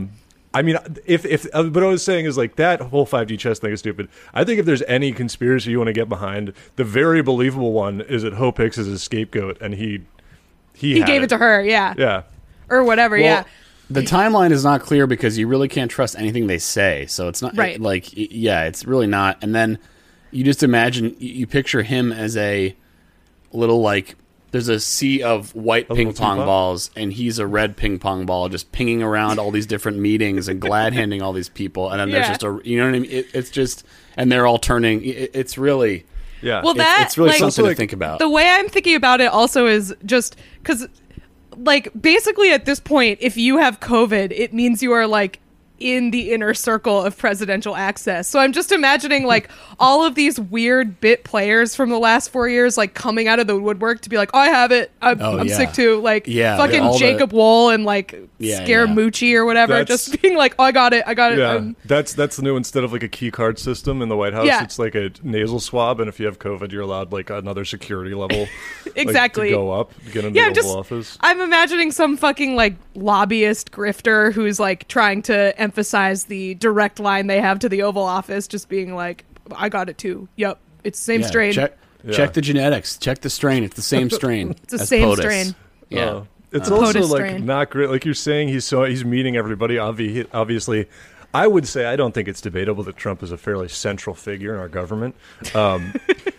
I mean, if if uh, what I was saying is like that whole five G chess thing is stupid. I think if there's any conspiracy you want to get behind, the very believable one is that Hope Hicks is a scapegoat, and he he, He had gave it to her, yeah. Yeah. Or whatever, Well, yeah. The timeline is not clear because you really can't trust anything they say. So it's not Right. like, yeah, it's really not. And then you just imagine, you you picture him as a little like, there's a sea of white A ping little pong teapot? balls, and he's a red ping pong ball just pinging around all these different meetings and glad handing all these people. And then there's Yeah. just a, you know what I mean? It, it's just, and they're all turning. It, it's really, Yeah. Well, it's, that it's really like, something like, to think about. The way I'm thinking about it also is just because, like, basically at this point, if you have COVID, it means you are like in the inner circle of presidential access. So I'm just imagining like all of these weird bit players from the last four years like coming out of the woodwork to be like, oh, I have it. I'm, Oh, I'm yeah. sick too. Like Yeah, fucking all the- Jacob Wool and like Yeah, Scaramucci or whatever. That's- just being like, oh, I got it. I got it. Yeah, I'm- that's that's the new. Instead of like a key card system in the White House, Yeah. it's like a nasal swab, and if you have COVID, you're allowed like another security level, like, Exactly. to go up, get into Yeah, the I'm Oval just Office. I'm imagining some fucking like lobbyist grifter who's like trying to emphasize the direct line they have to the Oval Office, just being like, I got it too. Yep. It's the same Yeah, strain. Check, Yeah. check the genetics. Check the strain. It's the same strain. It's the as same POTUS. strain. Yeah. Uh, it's Uh, also POTUS like strain. not great. Like you're saying, he's so he's meeting everybody. Obvi- obviously, I would say I don't think it's debatable that Trump is a fairly central figure in our government. Um,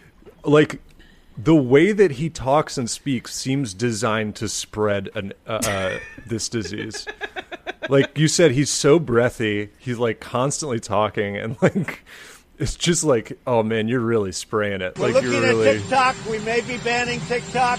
like the way that he talks and speaks seems designed to spread an, uh, uh, this disease. Like you said, he's so breathy. He's like constantly talking, and like it's just like, oh man, you're really spraying it. We're like looking you're at really, TikTok. We may be banning TikTok.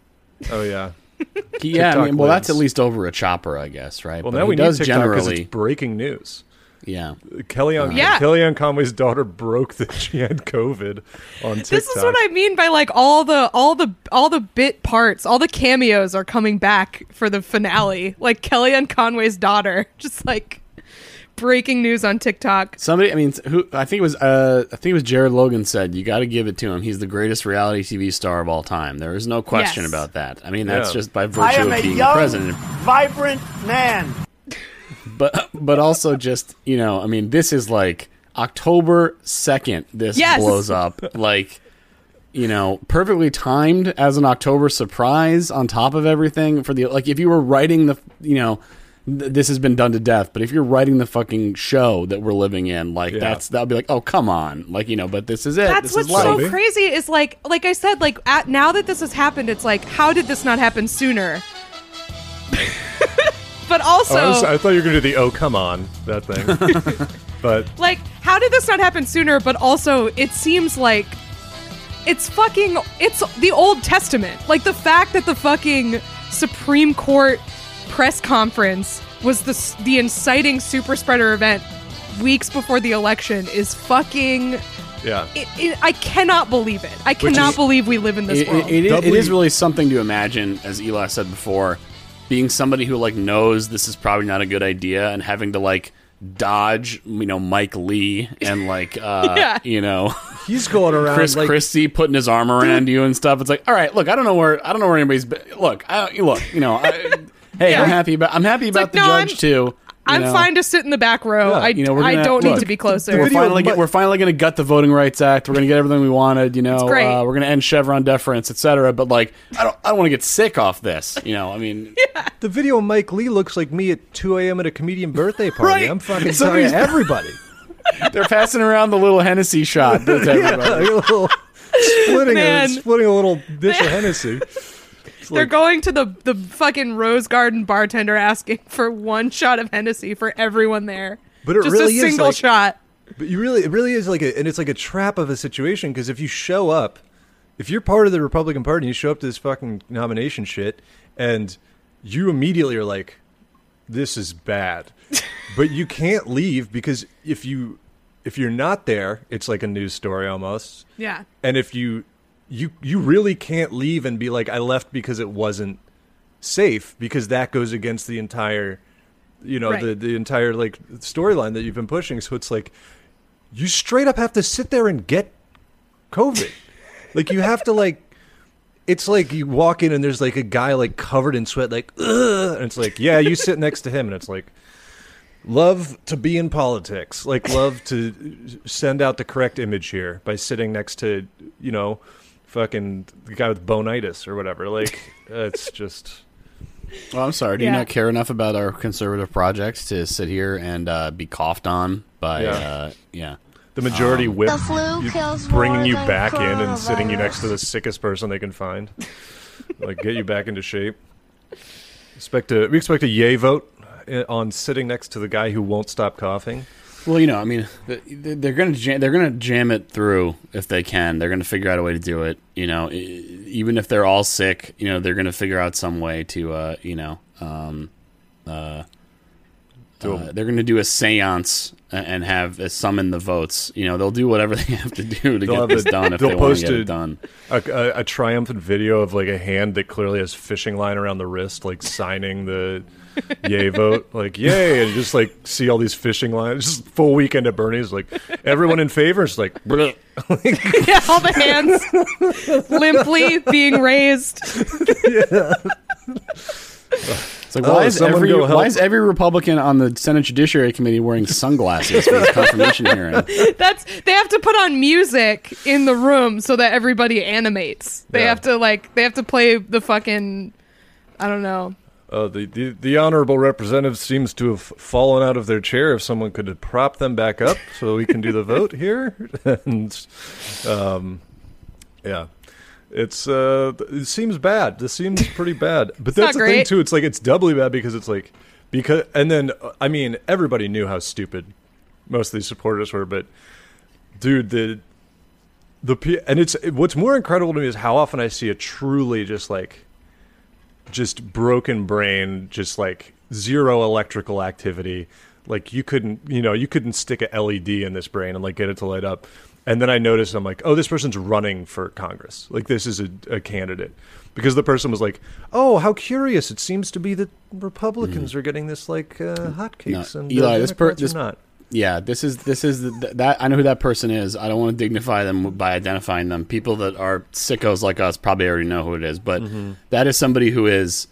oh yeah. He- yeah, I TikTok mean, well, that's lives. at least over a chopper, I guess, right? Well, But now he we need does TikTok because generally, it's breaking news. yeah. Kellyanne, Yeah. Kellyanne Conway's daughter broke that she had COVID on TikTok. This is what I mean by like all the all the all the bit parts, all the cameos are coming back for the finale. Like Kellyanne Conway's daughter, just like breaking news on TikTok. Somebody, I mean, who I think it was, uh, I think it was Jared Logan said, you got to give it to him. He's the greatest reality T V star of all time. There is no question Yes. about that. I mean, that's Yeah. just by I virtue am of a being the young, president. vibrant man. But, but also just, you know, I mean, this is like October second. This Yes. blows up like. You know, perfectly timed as an October surprise on top of everything for the, like, if you were writing the, you know, th- this has been done to death, but if you're writing the fucking show that we're living in, like, Yeah. that's, that'll be like, oh, come on. Like, you know, but this is it. That's this what's is life. so crazy is like like I said, like at, now that this has happened, it's like, how did this not happen sooner? But also, Oh, I, was- I thought you were going to do the "oh come on" that thing, but like, how did this not happen sooner? But also, it seems like it's fucking, it's the Old Testament. Like, the fact that the fucking Supreme Court press conference was the, s- the inciting super spreader event weeks before the election is fucking, yeah, it, it, I cannot believe it. I cannot is- believe we live in this It, world. it, it, it Doubly- is really something to imagine, as Eli said before, being somebody who, like, knows this is probably not a good idea and having to, like, dodge, you know, Mike Lee and, like, uh, Yeah. you know, He's going around Chris like Christie putting his arm around you and stuff. It's like, all right, look, I don't know where, I don't know where anybody's been. Look, I, look, you know, I, hey, Yeah. I'm happy about, I'm happy about like, the no, judge I'm- too. you I'm know. fine to sit in the back row. Yeah, I, you know, we're I gonna- don't look, need to be closer. We're video finally, mu- get, we're finally going to gut the Voting Rights Act. We're going to get everything we wanted. You know, It's great. Uh, we're going to end Chevron deference, et cetera. But like, I don't, I don't want to get sick off this. You know, I mean, the video of Mike Lee looks like me at two a.m. at a comedian birthday party. Right. I'm fucking Somebody's- telling everybody. they're passing around the little Hennessy shot. That's everybody. a little splitting a, Man. splitting a little dish of Hennessy. It's They're like- going to the the fucking Rose Garden bartender asking for one shot of Hennessy for everyone there. But it Just really a is single like- shot. But you really, it really is like a, and it's like a trap of a situation because if you show up, if you're part of the Republican Party, and you show up to this fucking nomination shit, and you immediately are like, "This is bad," but you can't leave because if you, if you're not there, it's like a news story almost. Yeah. And if you, you, you really can't leave and be like, "I left because it wasn't safe," because that goes against the entire. You know, Right. the, the entire like storyline that you've been pushing. So it's like you straight up have to sit there and get COVID. Like you have to like it's like you walk in and there's like a guy like covered in sweat, like ugh, and it's like, yeah, you sit next to him and it's like love to be in politics. Like, love to send out the correct image here by sitting next to, you know, fucking the guy with bonitis or whatever. Like, it's just... Well, I'm sorry. Do Yeah. you not care enough about our conservative projects to sit here and uh, be coughed on by, Yeah. uh, yeah. The majority whip The flu you- kills bringing more you than back in and sitting you coronavirus. next to the sickest person they can find. Like, get you back into shape. Expect a, we expect a yay vote uh, on sitting next to the guy who won't stop coughing. Well, you know, I mean, th- they're gonna jam, they're gonna jam it through if they can. They're gonna figure out a way to do it. You know, e- even if they're all sick, you know, they're gonna figure out some way to, uh, you know, um, uh, Do uh, they're gonna do a séance a- and have uh, summon the votes. You know, they'll do whatever they have to do to They'll get have this a- done if they'll they want post to get a- it done. A, a, a triumphant video of like a hand that clearly has fishing line around the wrist, like signing the yay vote, like yay, and just like see all these fishing lines. Just full weekend at Bernie's, like everyone in favor. It's like, bleh. Yeah, all the hands limply being raised. It's like, Oh, why, is someone every, go help. why is every Republican on the Senate Judiciary Committee wearing sunglasses for this confirmation hearing? That's they have to put on music in the room so that everybody animates. They Yeah. have to like they have to play the fucking I don't know. Uh, the, the the honorable representative seems to have fallen out of their chair. If someone could prop them back up so we can do the vote here, and um, yeah, it's uh, it seems bad. This seems pretty bad. But that's not the thing great. too. It's like it's doubly bad because it's like because and then uh, I mean everybody knew how stupid most of these supporters were, but dude, the the P- and it's what's more incredible to me is how often I see a truly just like. Just broken brain, just like zero electrical activity. Like you couldn't, you know, you couldn't stick a L E D in this brain and like get it to light up. And then I noticed, I'm like, oh, this person's running for Congress. Like this is a, a candidate. Because the person was like, oh, how curious. It seems to be that Republicans are getting this like uh, hotcakes No, and Eli, uh, this per- Democrats this- are not. Yeah, this is this is the, that I know who that person is. I don't want to dignify them by identifying them. People that are sickos like us probably already know who it is, but that is somebody who is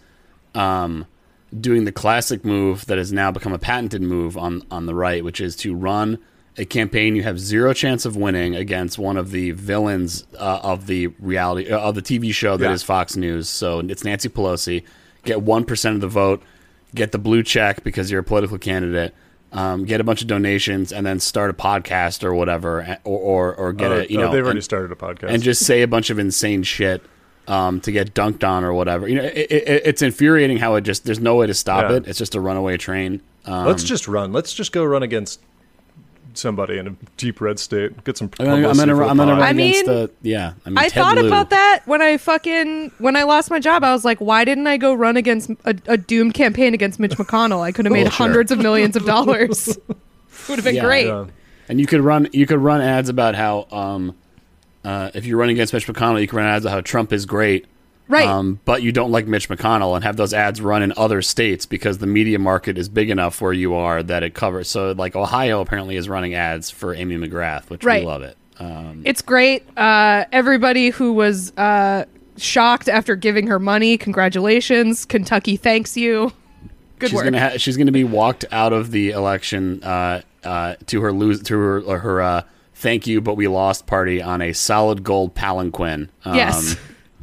um, doing the classic move that has now become a patented move on on the right, which is to run a campaign you have zero chance of winning against one of the villains uh, of the reality uh, of the T V show that Yeah. is Fox News. So it's Nancy Pelosi. Get one percent of the vote, get the blue check because you're a political candidate. Um, get a bunch of donations and then start a podcast or whatever, or or, or get Oh, a you oh, know, they've already and, started a podcast. and just say a bunch of insane shit um, to get dunked on or whatever. You know, it, it, it's infuriating how it just there's no way to stop Yeah. it. It's just a runaway train. Um, Let's just run. Let's just go run against somebody in a deep red state. Get some I'm gonna, I'm publicity gonna, for run- the I'm gonna pod. run I against mean, the yeah. I mean, I Ted thought Lieu. about that when I fucking when I lost my job. I was like, why didn't I go run against a, a doomed campaign against Mitch McConnell? I could have made Well, sure. hundreds of millions of dollars. Would have been Yeah, great. Yeah. And you could run you could run ads about how um, uh, if you run against Mitch McConnell, you can run ads about how Trump is great. Right. Um, but you don't like Mitch McConnell and have those ads run in other states because the media market is big enough where you are that it covers. So, like, Ohio apparently is running ads for Amy McGrath, which Right. we love it. Um, It's great. Uh, everybody who was uh, shocked after giving her money, congratulations. Kentucky thanks you. Good she's work. gonna ha- she's gonna be walked out of the election uh, uh, to her lose to her or her uh, thank you, but we lost party on a solid gold palanquin. Um, Yes.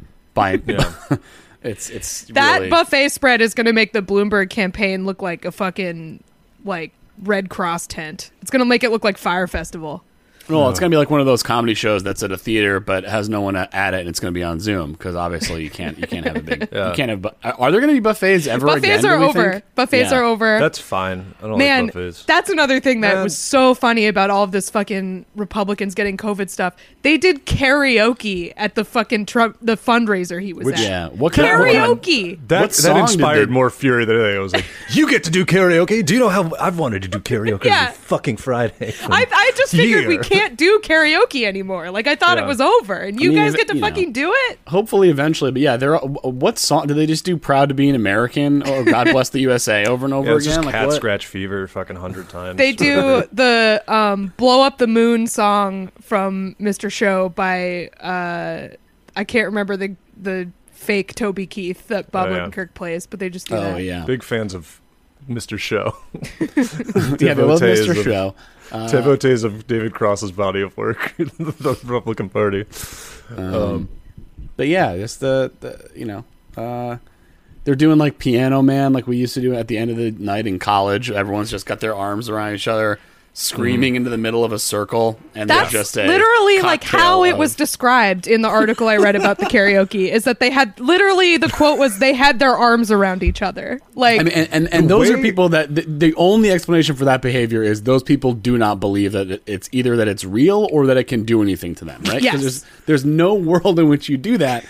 By Yeah. it's it's That really, buffet spread is going to make the Bloomberg campaign look like a fucking like Red Cross tent. It's going to make it look like Fire Festival. Well, it's gonna be like one of those comedy shows that's at a theater but has no one at it, and it's gonna be on Zoom because obviously you can't you can't have a big Yeah. you can't have. bu- Are there gonna be buffets ever again? Buffets do are we over. think? Buffets Yeah. are over. That's fine. I don't Man, like buffets. that's another thing that Man. was so funny about all of this fucking Republicans getting COVID stuff. They did karaoke at the fucking Trump the fundraiser he was Which- at. Yeah, what kind of Karaoke. That, What that song did inspired they- more fury than anything. I was like, you get to do karaoke? Do you know how I've wanted to do karaoke Yeah. every fucking Friday? for I, I just figured we year. can't do karaoke anymore. Like I thought Yeah. it was over, and you mean, guys get to you know. fucking do it. Hopefully, eventually, but yeah, there. Are, what song did they just do? "Proud to be an American" or "God Bless the U S A" over and over Yeah, it's again? just Like, cat what? scratch fever fucking hundred times. They do the um, "Blow Up the Moon" song from Mister Show by uh, I can't remember the the fake Toby Keith that Bob Oh, yeah. Odenkirk plays, but they just do Oh that. yeah, Big fans of Mister Show. Yeah, they love Devotees Mister of- Show. Uh, Devotees of David Cross's body of work, the Republican Party. Um, Um, but yeah, just the, the you know, uh, they're doing like Piano Man, like we used to do at the end of the night in college. Everyone's just got their arms around each other, screaming into the middle of a circle, and That's they're just a literally like cocktail how it of- was described in the article I read about the karaoke. Is that they had literally the quote was they had their arms around each other. Like I mean, and, and, and The those are way- people that the, the only explanation for that behavior is those people do not believe that it, it's either that it's real or that it can do anything to them, right? 'Cause Yes. There's, there's no world in which you do that.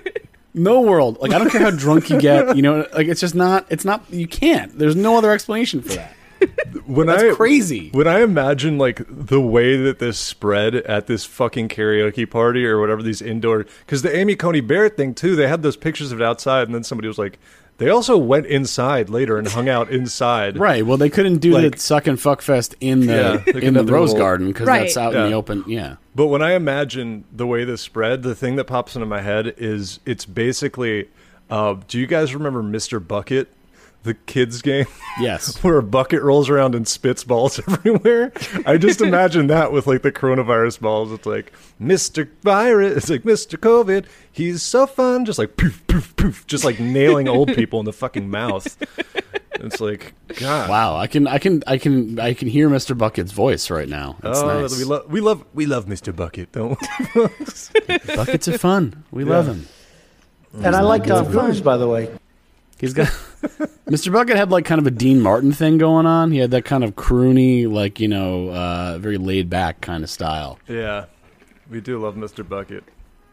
No world. Like I don't care how drunk you get. You know, like it's just not. It's not. You can't. There's no other explanation for that. when That's I, crazy. When I imagine like the way that this spread at this fucking karaoke party or whatever, these indoor, because the Amy Coney Barrett thing too, they had those pictures of it outside, and then somebody was like, they also went inside later and hung out inside. Right. Well, they couldn't do Like- the suck and fuck fest in the Yeah, they in couldn't the have the Rose little- Garden because Right. that's out in Yeah. the open. Yeah. But when I imagine the way this spread, the thing that pops into my head is it's basically, uh, do you guys remember Mister Bucket, the kids game? Yes. Where a bucket rolls around and spits balls everywhere. I just imagine that with like the coronavirus balls. It's like Mister Virus. It's like Mister COVID. He's so fun. Just like poof, poof, poof. Just like nailing old people in the fucking mouth. It's like, God. Wow. I can. I can. I can. I can hear Mister Bucket's voice right now. That's Oh, nice. we love, we love, we love Mister Bucket, don't we? Buckets are fun. We love him. And I like Tom Cruise, by the way. He's got Mister Bucket had like kind of a Dean Martin thing going on. He had that kind of croony, like you know, uh, very laid back kind of style. Yeah, we do love Mister Bucket.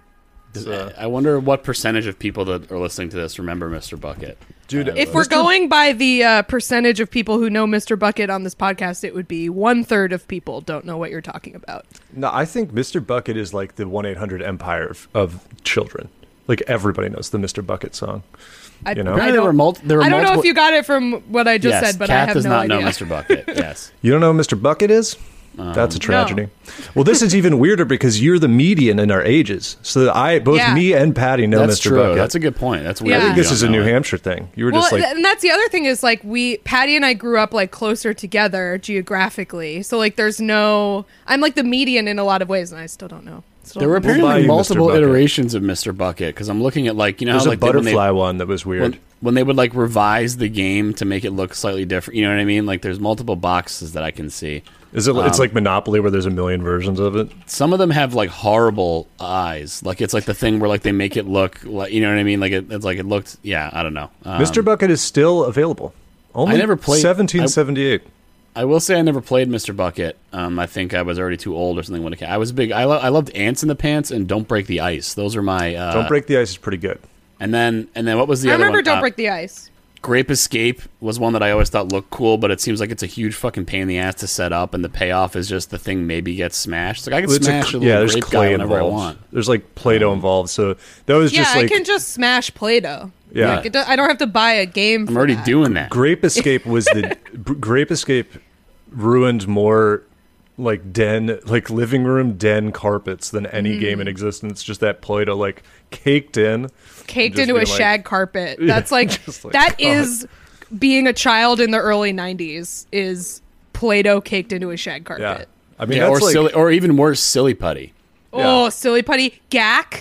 So, I wonder what percentage of people that are listening to this remember Mister Bucket. dude, if we're going by the uh, percentage of people who know Mister Bucket on this podcast, it would be one third of people don't know what you're talking about. no, I think Mister Bucket is like the one eight hundred empire of, of children. Like everybody knows the Mister Bucket song. I, You know? I Apparently there don't, were mul- there were I don't know multiple- if you got it from what I just yes, said, but Kath I have does no not idea. know Mister Bucket. Yes. You don't know who Mister Bucket is? That's a tragedy. No. Well, this is even weirder because you're the median in our ages. So I, both Yeah. me and Patty know That's Mister true. Bucket. That's a good point. That's weird. Yeah. I that think you this don't is a know New it. Hampshire thing. You were Well, just like, th- and that's the other thing is like we, Patty and I grew up like closer together geographically. So like there's no, I'm like the median in a lot of ways, and I still don't know. Still There were don't know. buy apparently you Mister multiple Bucket. iterations of Mister Bucket because I'm looking at like you know there's how, a like they- when they- butterfly one that was weird. when, when they would like revise the game to make it look slightly different. You know what I mean? Like there's multiple boxes that I can see. is it? it's um, like Monopoly where there's a million versions of it. Some of them have like horrible eyes. Like it's like the thing where like they make it look like you know what I mean? Like it, it's like it looked. Yeah, I don't know. Um, Mister Bucket is still available. Only I never played- seventeen seventy-eight. I will say I never played Mister Bucket. Um, I think I was already too old or something when it came. I was big. I, lo- I loved Ants in the Pants and Don't Break the Ice. Those are my. Uh, Don't Break the Ice is pretty good. And then and then what was the I other remember one? Don't Uh, Break the Ice. Grape Escape was one that I always thought looked cool, but it seems like it's a huge fucking pain in the ass to set up, and the payoff is just the thing maybe gets smashed. It's like I can It's a- smash a, yeah, little there's grape guy clay whenever involved. I want. There's like Play-Doh involved, so that was Yeah, just like I can just smash Play-Doh. Yeah. Like, it do- I don't have to buy a game. I'm for already that. doing that. Grape Escape was the b- Grape Escape ruined more like den like living room den carpets than any Mm. game in existence. Just that Play-Doh like caked in, Caked just into a being like- shag carpet. That's like, just like, that God. is being a child in the early nineties is Play-Doh caked into a shag yeah. carpet. I mean, Yeah, that's or like silly, or even worse, silly putty. Oh, Yeah. silly putty. Gack.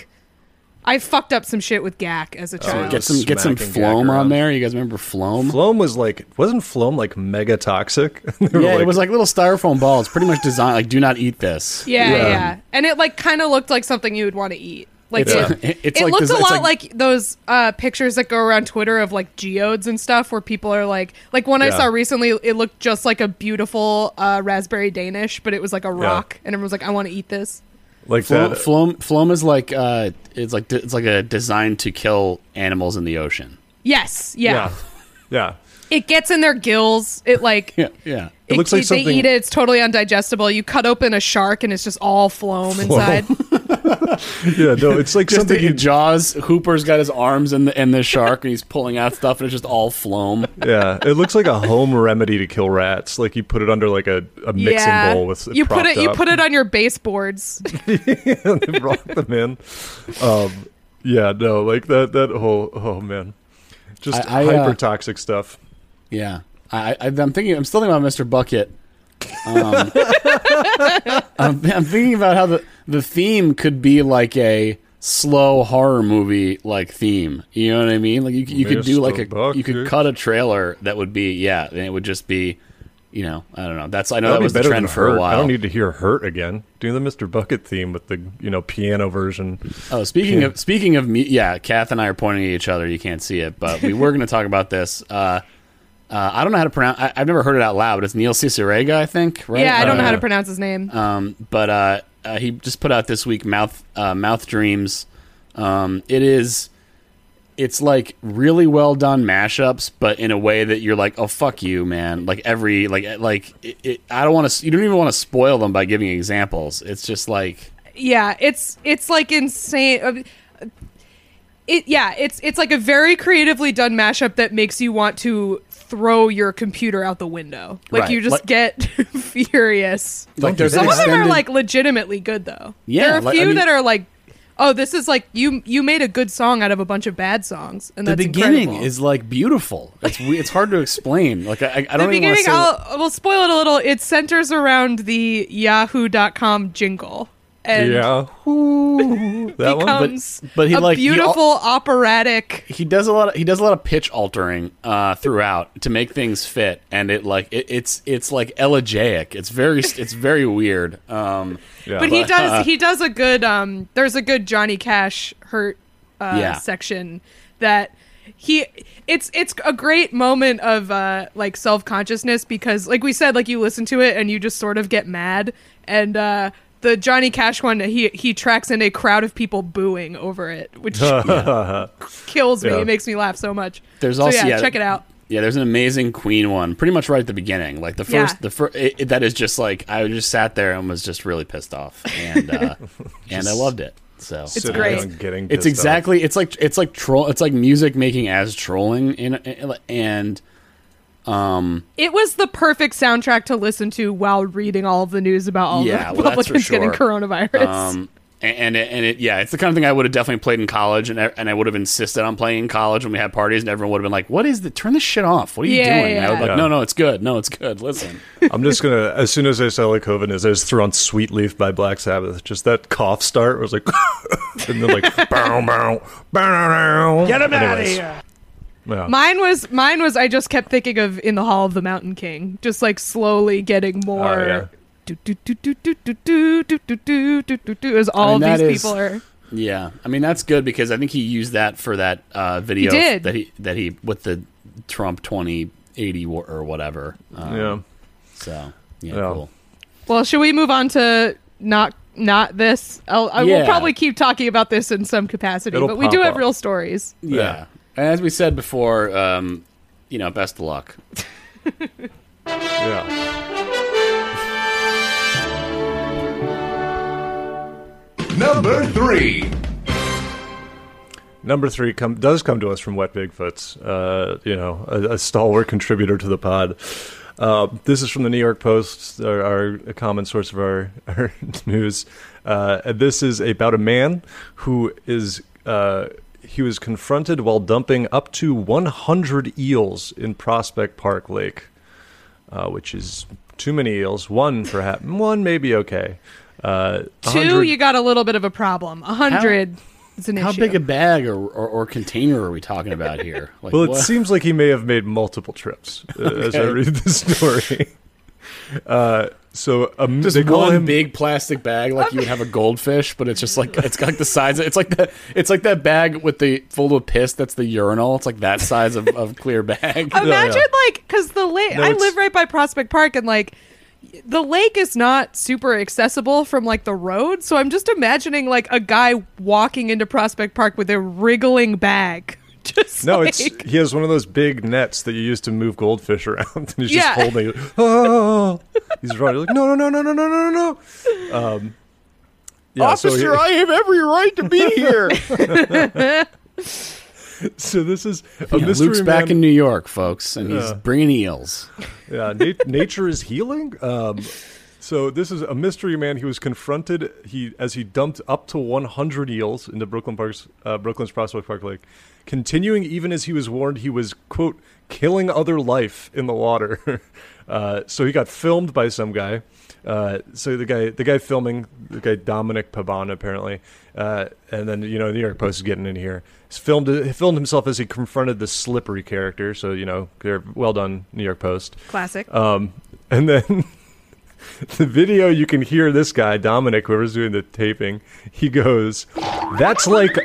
I fucked up some shit with Gack as a child. Get some get some smacking Floam Gack on around. there. You guys remember Floam? Floam was like wasn't Floam like mega toxic? They were Yeah, it was like little styrofoam balls, pretty much designed like "Do not eat this." Yeah, Yeah. yeah, and it like kind of looked like something you would want to eat. Like It's, it, like- it's it like looked this- a it's lot like- like, those uh, pictures that go around Twitter of like geodes and stuff, where people are like, like one I Yeah. saw recently, it looked just like a beautiful uh, raspberry Danish, but it was like a rock, and everyone was like, "I want to eat this." like Floam, that. Floam, Floam is like uh, it's like it's like a designed to kill animals in the ocean. Yes, yeah. yeah, yeah. It gets in their gills. It like Yeah, yeah. It looks like they something- eat it. It's totally undigestible. You cut open a shark, and it's just all phloem inside. Yeah, no, it's like Just something in you Jaws, Hooper's got his arms in the in the shark, and he's pulling out stuff, and it's just all Floam. Yeah, it looks like a home remedy to kill rats. Like you put it under like a, a mixing yeah, bowl with you put it. You up. put it on your baseboards. and they rock them in. Um, yeah, no, like that. That whole oh man, just I- I, uh, hyper toxic stuff. Yeah. I, I, I'm thinking. I'm still thinking about Mister Bucket. Um, I'm, I'm thinking about how the the theme could be like a slow horror movie like theme. You know what I mean? Like you you could do like a Bucket. you could cut a trailer that would be yeah, and it would just be. You know, I don't know. That's I know That'd that be was the better trend than for Hurt. a while. I don't need to hear Hurt again. Do the Mister Bucket theme with the you know piano version. Oh, speaking Yeah. of speaking of me, yeah, Kath and I are pointing at each other. You can't see it, but we were going to talk about this. Uh, uh, I don't know how to pronounce. I, I've never heard it out loud, but it's Neil Cicerega, I think. Right? Yeah, I don't know how Uh, to pronounce his name. Um, but uh, uh, he just put out this week Mouth uh, Mouth Dreams. Um, it is. It's like really well done mashups, but in a way that you're like, oh fuck you, man! Like every like like it, it, I don't want to. You don't even want to spoil them by giving examples. It's just like Yeah, it's it's like insane. It yeah, it's it's like a very creatively done mashup that makes you want to throw your computer out the window. Like Right. you just Like- get furious. like there's Some an of them are extended- like legitimately good though. Yeah, there are a like, I few mean- that are like, oh, this is like you you made a good song out of a bunch of bad songs, and the that's beginning incredible. is like beautiful. It's we- it's hard to explain. Like I, I the don't even want beginning. to say. I'll we'll spoil it a little. It centers around the Yahoo dot com jingle. And Yeah, Ooh, that one. becomes But- but he, a like, he al- beautiful operatic. He does a lot. Of, he does a lot of pitch altering uh, throughout to make things fit, and it like it, it's it's like elegiac. It's very it's very weird. Um, Yeah. But he But, does uh, he does a good um there's a good Johnny Cash Hurt uh Yeah. section that he it's it's a great moment of uh like self-consciousness because like we said, like you listen to it and you just sort of get mad, and uh the Johnny Cash one, he he tracks in a crowd of people booing over it, which kills me. Yeah. It makes me laugh so much. There's so also- yeah, yeah, check it out. yeah, there's an amazing Queen one, pretty much right at the beginning. Like the first, Yeah. the first it, it- that is just like I just sat there and was just really pissed off, and uh, and I loved it. So It's Sitting great. down getting It's pissed exactly it's like it's like troll. It's like music making as trolling in, in and. Um. It was the perfect soundtrack to listen to while reading all of the news about all Yeah, the well, that's for Republicans getting sure. coronavirus. Um, and and it, and it, yeah, it's the kind of thing I would have definitely played in college, and I- and I would have insisted on playing in college when we had parties, and everyone would have been like, "What is the? Turn this shit off! What are you Yeah, doing?" And I would be yeah. like, "No, no, it's good. No, it's good. Listen." off. I'm just gonna as soon as I saw like COVID is, I just threw on "Sweet Leaf" by Black Sabbath. Just that cough start was like, and then like, bow, bow, bow, Get him out of Anyways, here. Yeah. Mine was mine was I just kept thinking of In the Hall of the Mountain King, just like slowly getting more. Oh, yeah. do, do, do, do, do, do, do, do, do, do, do, do, do, as all I mean, of that these is- people are. Yeah, I mean that's good because I think he used that for that uh, video He did. that he that he with the Trump twenty eighty or, or whatever. Um, Yeah. So yeah, Yeah. cool. Well, should we move on to not not this? I'll, I will Yeah. probably keep talking about this in some capacity, It'll but we do pop have up. real stories. Yeah. Yeah. And as we said before, um, you know, best of luck. Yeah. Number three. Number three come, does come to us from Wet Bigfoots, uh, you know, a, a stalwart contributor to the pod. Uh, this is from the New York Post, our, our a common source of our, our news. Uh, and this is about a man who is uh, he was confronted while dumping up to one hundred eels in Prospect Park Lake, uh, which is too many eels. One perhaps, one maybe okay. Uh, one Two, hundred you got a little bit of a problem. A hundred is an How issue. big a bag or, or, or container are we talking about here? Like, Well, it what? seems like he may have made multiple trips uh, as I Okay. read the story. Uh, so um, just they call one him big plastic bag like you would have a goldfish, but it's just like it's got like the size. It's like that. It's like that bag with the full of piss. That's the urinal. It's like that size of, of clear bag. Imagine like because the lake. No, I it's- live right by Prospect Park, and like the lake is not super accessible from like the road. So I'm just imagining like a guy walking into Prospect Park with a wriggling bag. Just no, like, it's he has one of those big nets that you use to move goldfish around, and he's Yeah. just holding it. Oh, he's running like no, no, no, no, no, no, no, no. Um, yeah, so he- have every right to be here. so this is a Yeah, mystery Luke's man. back in New York, folks, and he's Yeah. bringing eels. Yeah, nat- nature is healing. Um, So this is a mystery man. He was confronted he as he dumped up to one hundred eels into Brooklyn Park's uh, Brooklyn's Prospect Park Lake, continuing even as he was warned he was, quote, killing other life in the water. uh, so he got filmed by some guy. Uh, so the guy, the guy filming, the guy Dominic Pabon apparently, uh, and then you know the New York Post is getting in here. He's filmed, he filmed himself as he confronted the slippery character. So you know, they're well done, New York Post. Classic. Um, and then the video, you can hear this guy Dominic, whoever's doing the taping. He goes, "That's like."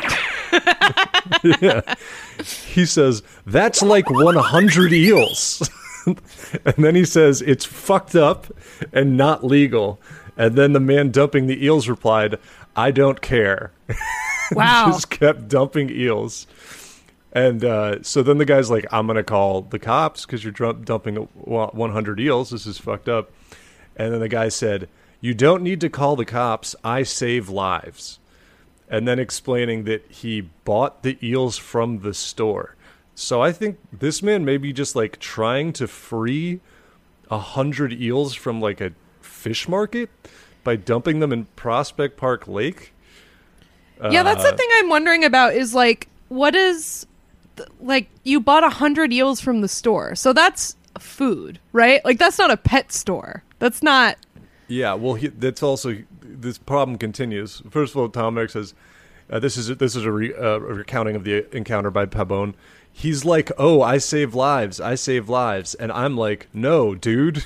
Yeah. He says, "That's like one hundred eels." And then he says, "It's fucked up and not legal." And then the man dumping the eels replied, "I don't care." Wow. Just kept dumping eels. And uh, so then the guy's like, "I'm going to call the cops because you're dr- dumping one hundred eels. This is fucked up." And then the guy said, "You don't need to call the cops. I save lives." And then explaining that he bought the eels from the store. So I think this man may be just like trying to free a hundred eels from like a fish market by dumping them in Prospect Park Lake. Yeah, that's Uh, the thing I'm wondering about is like, what is, th- like, you bought a hundred eels from the store. So that's food, right? Like, that's not a pet store. That's not. Yeah, well, he, that's also, this problem continues. First of all, Tom Merrick says, uh, this is this is a, re, uh, a recounting of the encounter by Pabon. He's like, "Oh, I save lives, I save lives." And I'm like, "No, dude."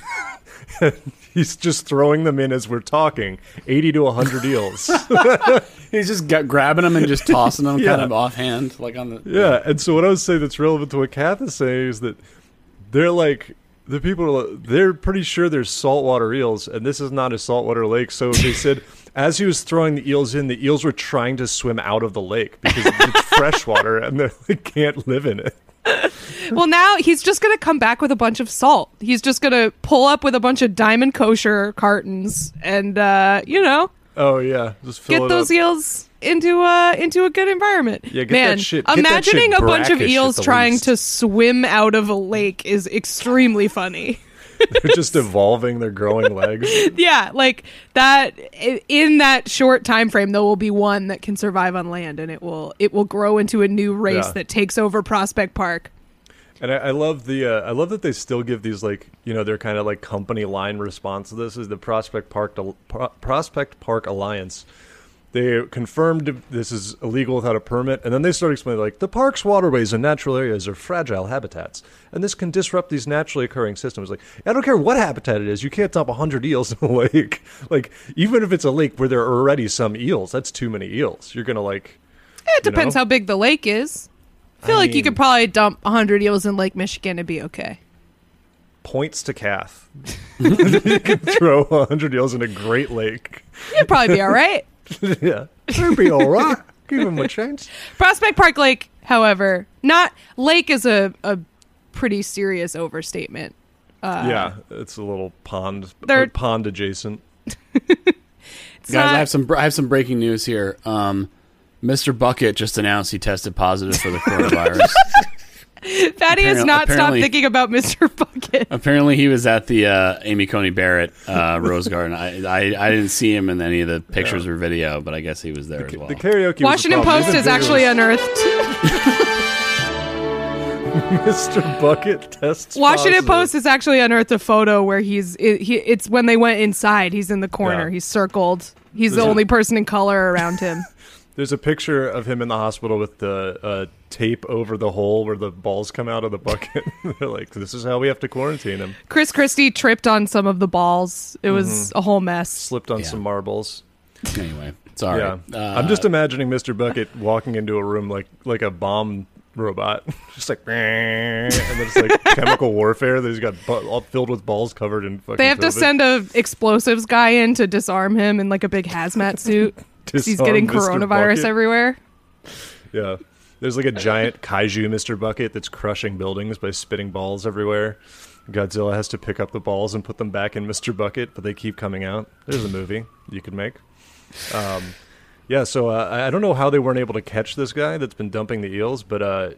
He's just throwing them in as we're talking, eighty to one hundred eels. He's just got, grabbing them and just tossing them Yeah. kind of offhand, like on the. Yeah, and so what I would say that's relevant to what Kath is saying is that they're like, the people, are, they're pretty sure there's saltwater eels, and this is not a saltwater lake. So they said, as he was throwing the eels in, the eels were trying to swim out of the lake because it's freshwater and they can't live in it. Well, now he's just going to come back with a bunch of salt. He's just going to pull up with a bunch of Diamond Kosher cartons and, uh, you know, Oh yeah, just fill get it those up. eels into uh into a good environment. Yeah, get Man, that shit- get that imagining shit a bunch of brackish eels at the trying least. to swim out of a lake is extremely funny. They're just evolving their growing legs. Yeah, like that i- in that short time frame there will be one that can survive on land and it will it will grow into a new race Yeah. that takes over Prospect Park. And I, I love the uh, I love that they still give these like you know their kind of like company line response to this is the Prospect Park Pro- Prospect Park Alliance. They confirmed this is illegal without a permit, and then they start explaining like the park's waterways and natural areas are fragile habitats, and this can disrupt these naturally occurring systems. Like I don't care what habitat it is, you can't dump a hundred eels in a lake. Like even if it's a lake where there are already some eels, that's too many eels. You're gonna like. It depends know? how big the lake is. I feel I like you mean- could probably dump one hundred eels in Lake Michigan and be okay. Points to Kath. You can throw a hundred eels in a Great Lake. You'd probably be all right. Yeah, it'll be all right. Give him a chance. Prospect Park Lake, however, not lake is a, a pretty serious overstatement. Uh, Yeah, it's a little pond, They're- uh, pond adjacent. It's Guys, not- I have some I have some breaking news here. Um, Mister Bucket just announced he tested positive for the coronavirus. Fatty has apparently- not stopped apparently- thinking about Mister Bucket. Apparently, he was at the uh, Amy Coney Barrett uh, Rose Garden. I, I I didn't see him in any of the pictures or video, but I guess he was there as well. The karaoke. Washington was the problem. Post Even has there actually was unearthed. Mister Bucket tests. Washington positive. Post has actually unearthed a photo where he's it, he, it's when they went inside. He's in the corner. Yeah. He's circled. He's the There's a- only person in color around him. There's a picture of him in the hospital with the uh, tape over the hole where the balls come out of the bucket. They're like, "This is how we have to quarantine him." Chris Christie tripped on some of the balls. It was Mm-hmm. a whole mess. Slipped on Yeah. some marbles. Anyway, sorry. Yeah, Uh, I'm just imagining Mister Bucket walking into a room like like a bomb robot, just like, and then it's like chemical warfare. That he's got bu- all filled with balls covered in fucking. They have to COVID. send a explosives guy in to disarm him in like a big hazmat suit. 'Cause he's Disarm getting Mister coronavirus Bucket. everywhere. Yeah, there's like a giant kaiju Mister Bucket that's crushing buildings by spitting balls everywhere. Godzilla has to pick up the balls and put them back in Mister Bucket, but they keep coming out. There's a movie you could make. Um, yeah, so uh, I I don't know how they weren't able to catch this guy that's been dumping the eels, but uh,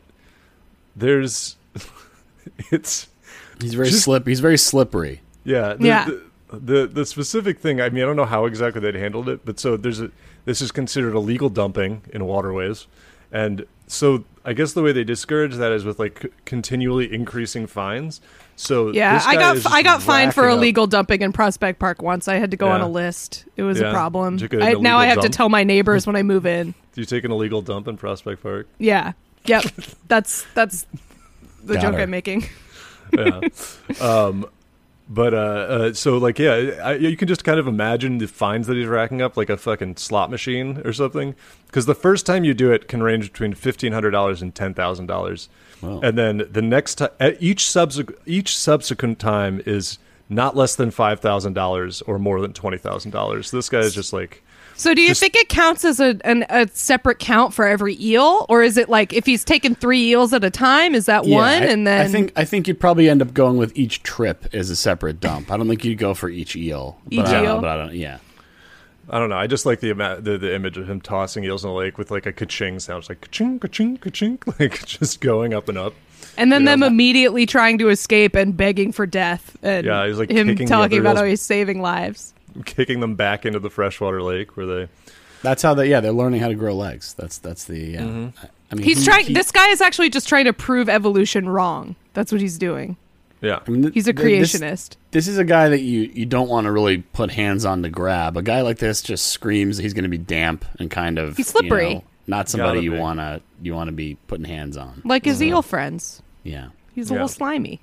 there's it's he's very just- slip. He's very slippery. yeah the, Yeah. The, the the specific thing, I mean, I don't know how exactly they'd handled it, but so there's a this is considered illegal dumping in waterways, and so I guess the way they discourage that is with like c- continually increasing fines. So Yeah, this I guy got is f- I got just fined for racking up- illegal dumping in Prospect Park once. I had to go on Yeah. a list. It was Yeah. a problem. Did you get an I, now I illegal have to dump? tell my neighbors when I move in. Do you take an illegal dump in Prospect Park? Yeah. Yep. That's that's the Got joke her. I'm making. Yeah. um, but uh, uh, so like yeah, I, you can just kind of imagine the fines that he's racking up like a fucking slot machine or something. Because the first time you do it can range between fifteen hundred dollars and ten thousand dollars, Wow. and then the next time, each subsequent each subsequent time is not less than five thousand dollars or more than twenty thousand dollars. This guy is just like. So do you Just- think it counts as a an, a separate count for every eel, or is it like if he's taking three eels at a time, is that Yeah, one? I, and then I think I think you'd probably end up going with each trip as a separate dump. I don't think you'd go for each eel. Each but I, eel? But I don't. Yeah. I don't know. I just like the ima- the, the image of him tossing eels in the lake with like a ka-ching sound. It's like ka-ching, ka-ching, ka-ching, like just going up and up. and then you know, them that- immediately trying to escape and begging for death. And Yeah, he's, like, him kicking the talking other about eels- how he's saving lives. Kicking them back into the freshwater lake where they. That's how they. Yeah, they're learning how to grow legs. That's that's the. Yeah. Mm-hmm. I, I mean, He's he- trying. he- This guy is actually just trying to prove evolution wrong. That's what he's doing. Yeah. I mean, th- He's a th- this- creationist. This is a guy that you, you don't want to really put hands on to grab. A guy like this just screams that he's going to be damp and kind of He's slippery. You know, not somebody Gotta you be. want to you want to be putting hands on. Like his eel friends. Yeah. He's a Yeah. little slimy.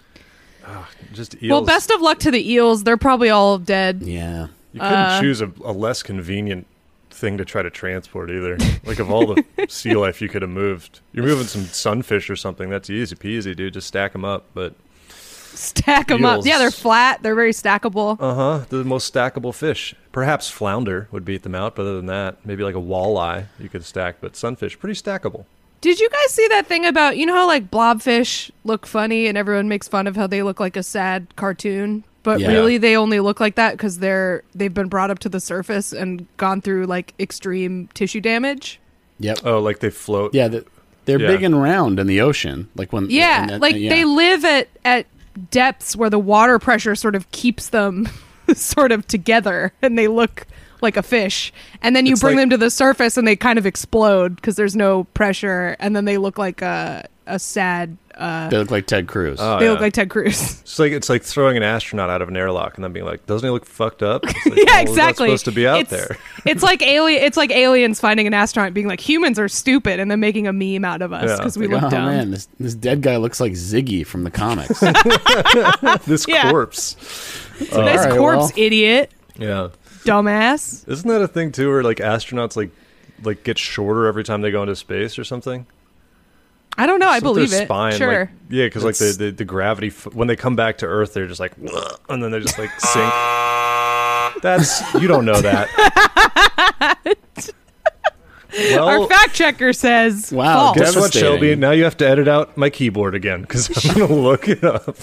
Just eels. Well, best of luck to the eels. They're probably all dead. Yeah. You couldn't uh, choose a, a less convenient thing to try to transport either. Like of all the sea life you could have moved, you're moving some sunfish or something. That's easy peasy, dude. Just stack them up. But Stack them up. Eels. Yeah, they're flat. They're very stackable. uh huh, the most stackable fish. Perhaps flounder would beat them out. But other than that, maybe like a walleye you could stack. But sunfish, pretty stackable. Did you guys see that thing about, you know how like blobfish look funny and everyone makes fun of how they look like a sad cartoon? But Yeah. really they only look like that because they're they've been brought up to the surface and gone through like extreme tissue damage. Yep. Oh, like they float. Yeah. The, they're Yeah. big and round in the ocean. Like when. Yeah, and then- like yeah. they live at at depths where the water pressure sort of keeps them sort of together and they look like a fish. And then you It's bring like- them to the surface and they kind of explode because there's no pressure and then they look like a a sad uh They look like Ted Cruz. Oh, they yeah. look like Ted Cruz. It's like it's like throwing an astronaut out of an airlock and then being like, doesn't he look fucked up? It's like, Yeah, well, we're not exactly. supposed to be out it's, there. it's like alien. It's like aliens finding an astronaut, being like, humans are stupid, and then making a meme out of us Yeah. because we Like, look oh dumb. man, this this dead guy looks like Ziggy from the comics. This Yeah. corpse. Nice All right, corpse, well. idiot, Yeah. dumbass. Isn't that a thing too, where like astronauts like like get shorter every time they go into space or something? I don't know. I Isn't believe their it. spine, Sure. Like, yeah, because like the, That's- the the gravity f- when they come back to Earth, they're just like, "Ugh," and then they just like sink. That's you don't know that. Well, Our fact checker says Wow, false. guess- guess what, Devastating. Shelby? Now you have to edit out my keyboard again because I'm gonna look it up.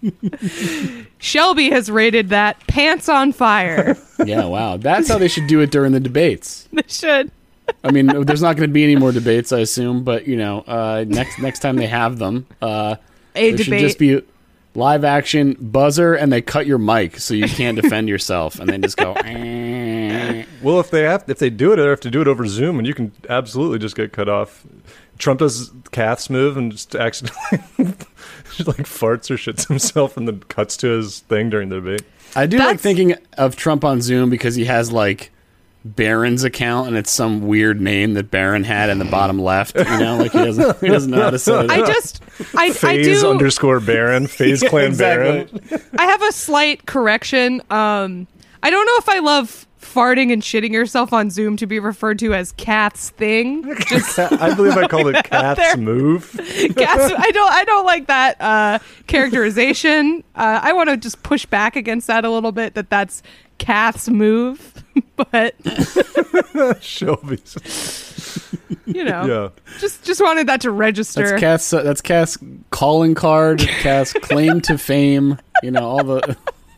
Shelby has rated that pants on fire. Yeah, wow. That's how they should do it during the debates. They should. I mean, there's not going to be any more debates, I assume, but you know, uh, next next time they have them, uh, A there should debate. just be live action buzzer, and they cut your mic so you can't defend yourself, and then just go. "Eh." Well, if they have, if they do it, they have to do it over Zoom, and you can absolutely just get cut off. Trump does Kath's move and just accidentally just like farts or shits himself, and then cuts to his thing during the debate. I do like That's- thinking of Trump on Zoom because he has like Barron's account, and it's some weird name that Barron had in the bottom left. You know, like he doesn't he doesn't know how to set it I up. just, I, I Phase do. underscore Baron, Phase Clan exactly. Baron. I have a slight correction. Um, I don't know if I love farting and shitting yourself on Zoom to be referred to as Kath's thing. Just I believe I called it Kath's there. move. Kath's, I don't, I don't like that uh, characterization. Uh, I want to just push back against that a little bit. That that's Kath's move, but Shelby's. you know, Yeah. just just wanted that to register. That's Cass. Uh, that's Cass' calling card. Cass' claim to fame. You know all the.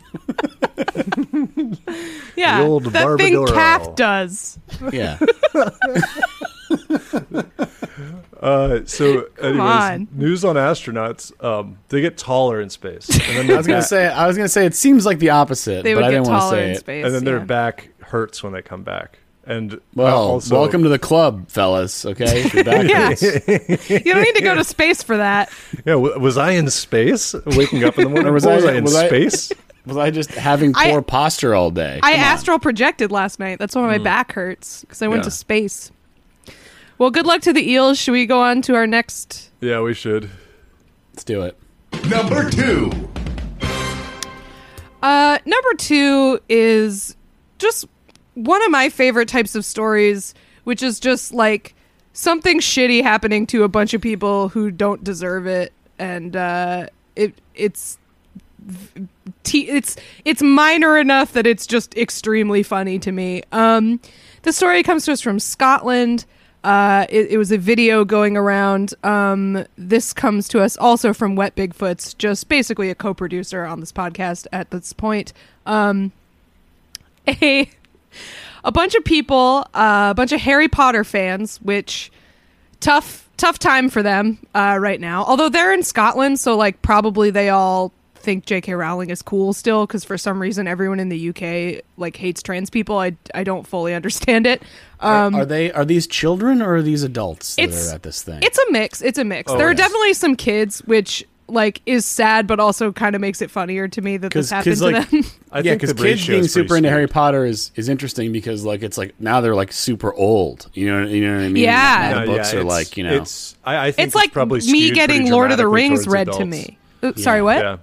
yeah, The old that thing Barbadoro. Kath does. Yeah. Uh, so, anyways, on. news on astronauts. Um, they get taller in space. And then I was gonna say, I was gonna say, it seems like the opposite, They but would I get didn't want to taller say in it. space. and then their yeah. back hurts when they come back. And Well, uh, also, welcome to the club, fellas. Okay, Your back Yeah. hurts. You don't need to go to space for that. Yeah, w- was I in space? Waking up in the morning, Or was was, I- I, in was I- space? Was I just having I- poor posture all day? I Come on. astral projected last night. That's why my back hurts because I went Yeah. to space. Well, good luck to the eels. Should we go on to our next? Yeah, we should. Let's do it. Number two. Uh, number two is just one of my favorite types of stories, which is just like something shitty happening to a bunch of people who don't deserve it, and uh, it it's t- it's it's minor enough that it's just extremely funny to me. Um, the story comes to us from Scotland. Uh, it, it was a video going around. Um, this comes to us also from Wet Bigfoots, just basically a co-producer on this podcast at this point. Um, a a bunch of people, uh, a bunch of Harry Potter fans, which tough tough time for them uh, right now. Although they're in Scotland, so like probably they all think J K Rowling is cool still, because for some reason everyone in the U K like hates trans people. I, I don't fully understand it. Um, are, are they are these children or are these adults that It's- are at this thing? It's a mix. It's a mix. Oh, there are yes. definitely some kids, which like is sad, but also kind of makes it funnier to me that this 'Cause- happened 'cause, to like, them. I yeah, think because the kids ratio being is pretty super into skewed. Harry Potter is, is interesting because like it's like now they're like super old. You know, you know what I mean? Yeah. Now the No, books yeah, are it's- like you know. It's, I, I think It's like probably me skewed getting pretty Lord of the dramatically Rings towards read to adults. me. Oops, sorry, what? Yeah.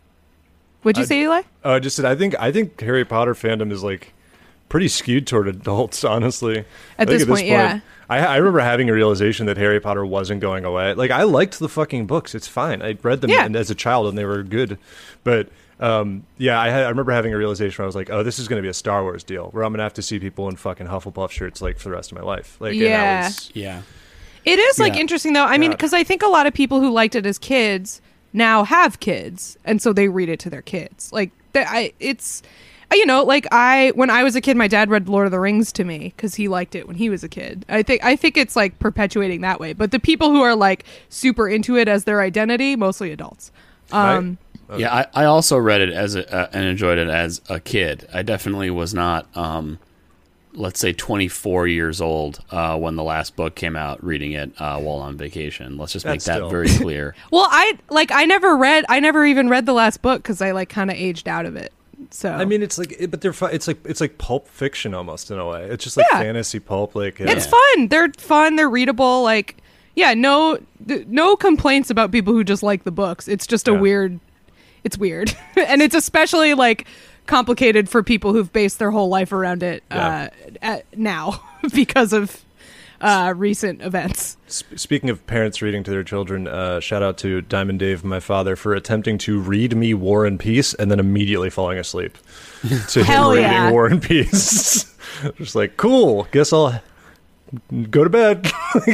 What'd you I- say, Eli? Uh, I just said I think I think Harry Potter fandom is like pretty skewed toward adults, honestly. I At think this point, yeah. I, I remember having a realization that Harry Potter wasn't going away. Like I liked the fucking books; it's fine. I read them Yeah. as a child, and they were good. But um, yeah, I, had, I remember having a realization where I was like, "Oh, this is going to be a Star Wars deal, where I'm going to have to see people in fucking Hufflepuff shirts like for the rest of my life." Like, and that Yeah. was- yeah. It is like Yeah. interesting though. I mean, God. because I think a lot of people who liked it as kids now have kids, and so they read it to their kids. Like, th- I, it's, you know, like I when I was a kid, my dad read Lord of the Rings to me because he liked it when he was a kid. I think I think it's like perpetuating that way. But the people who are like super into it as their identity, mostly adults. Um, Yeah, I, I also read it as a, uh, and enjoyed it as a kid. I definitely was not, um, let's say, twenty-four years old uh, when the last book came out. Reading it uh, while on vacation. Let's just make That's that still- very clear. well, I like I never read. I never even read the last book because I like kind of aged out of it. So I mean, it's like, it, but they're fu- it's like it's like pulp fiction almost in a way. It's just like Yeah. fantasy pulp. Like uh, It's fun. They're fun. They're readable. Like, yeah, no, th- no complaints about people who just like the books. It's just a Yeah. weird. It's weird, and it's especially like complicated for people who've based their whole life around it Yeah. uh, at, now because of uh, recent events. Sp- Speaking of parents reading to their children, uh, shout out to Diamond Dave, my father, for attempting to read me War and Peace and then immediately falling asleep to Hell him yeah. reading War and Peace. Just like, cool. Guess I'll go to bed.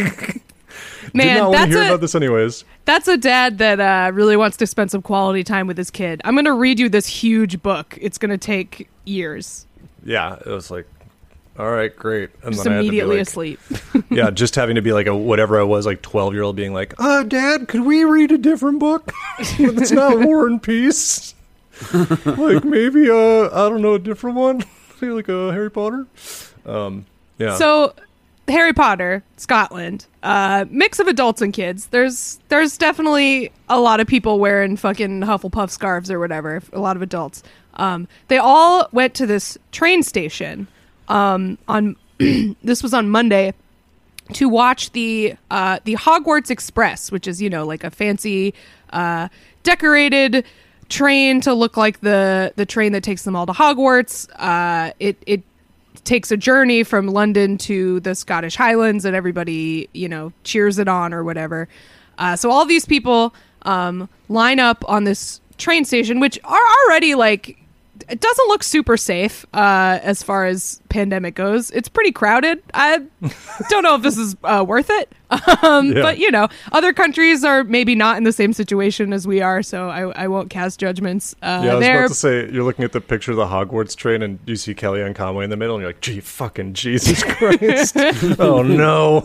Did Man, not want to that's hear a about this anyways. that's a dad that uh, really wants to spend some quality time with his kid. I'm gonna read you this huge book. It's gonna take years. Yeah, it was like, all right, great. And Just then I had to be immediately like- asleep. Yeah, just having to be like a whatever I was, like twelve year old, being like, "Oh, Dad, could we read a different book? It's not War and Peace. Like maybe uh, I don't know, a different one, like a Harry Potter." Um, yeah. So, Harry Potter, Scotland, uh, mix of adults and kids. There's there's definitely a lot of people wearing fucking Hufflepuff scarves or whatever. A lot of adults. Um, they all went to this train station um, on this was on Monday to watch the uh, the Hogwarts Express, which is, you know, like a fancy uh, decorated train to look like the the train that takes them all to Hogwarts. Uh, it it takes a journey from London to the Scottish Highlands, and everybody, you know, cheers it on or whatever. Uh, so all these people um, line up on this train station, which are already like it doesn't look super safe uh, as far as pandemic goes. It's pretty crowded. I don't know if this is uh, worth it. Um, Yeah. But, you know, other countries are maybe not in the same situation as we are, so I, I won't cast judgments. Uh, Yeah, I was they're- about to say, you're looking at the picture of the Hogwarts train, and you see Kellyanne Conway in the middle, and you're like, gee, fucking Jesus Christ. Oh, no.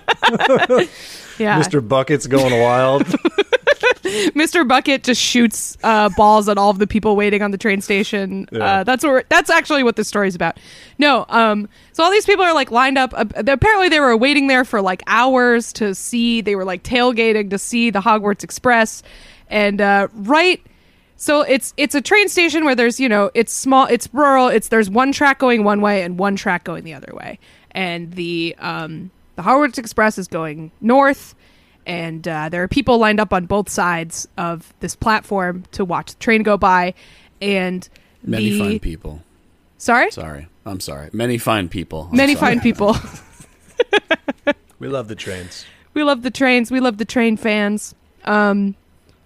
yeah. Mister Bucket's going wild. Mister Bucket just shoots uh, balls at all of the people waiting on the train station. Yeah. Uh, that's what we're, that's actually what this story's about. No, um, so all these people are like lined up. Uh, apparently, they were waiting there for like hours to see. They were like tailgating to see the Hogwarts Express, and uh, right. So it's it's a train station where there's you know it's small, it's rural. It's there's one track going one way and one track going the other way, and the um, the Hogwarts Express is going north. And uh, there are people lined up on both sides of this platform to watch the train go by. And Many the... fine people. Sorry? Sorry. I'm sorry. Many fine people. I'm Many sorry. fine people. We love the trains. We love the trains. We love the train fans. Um,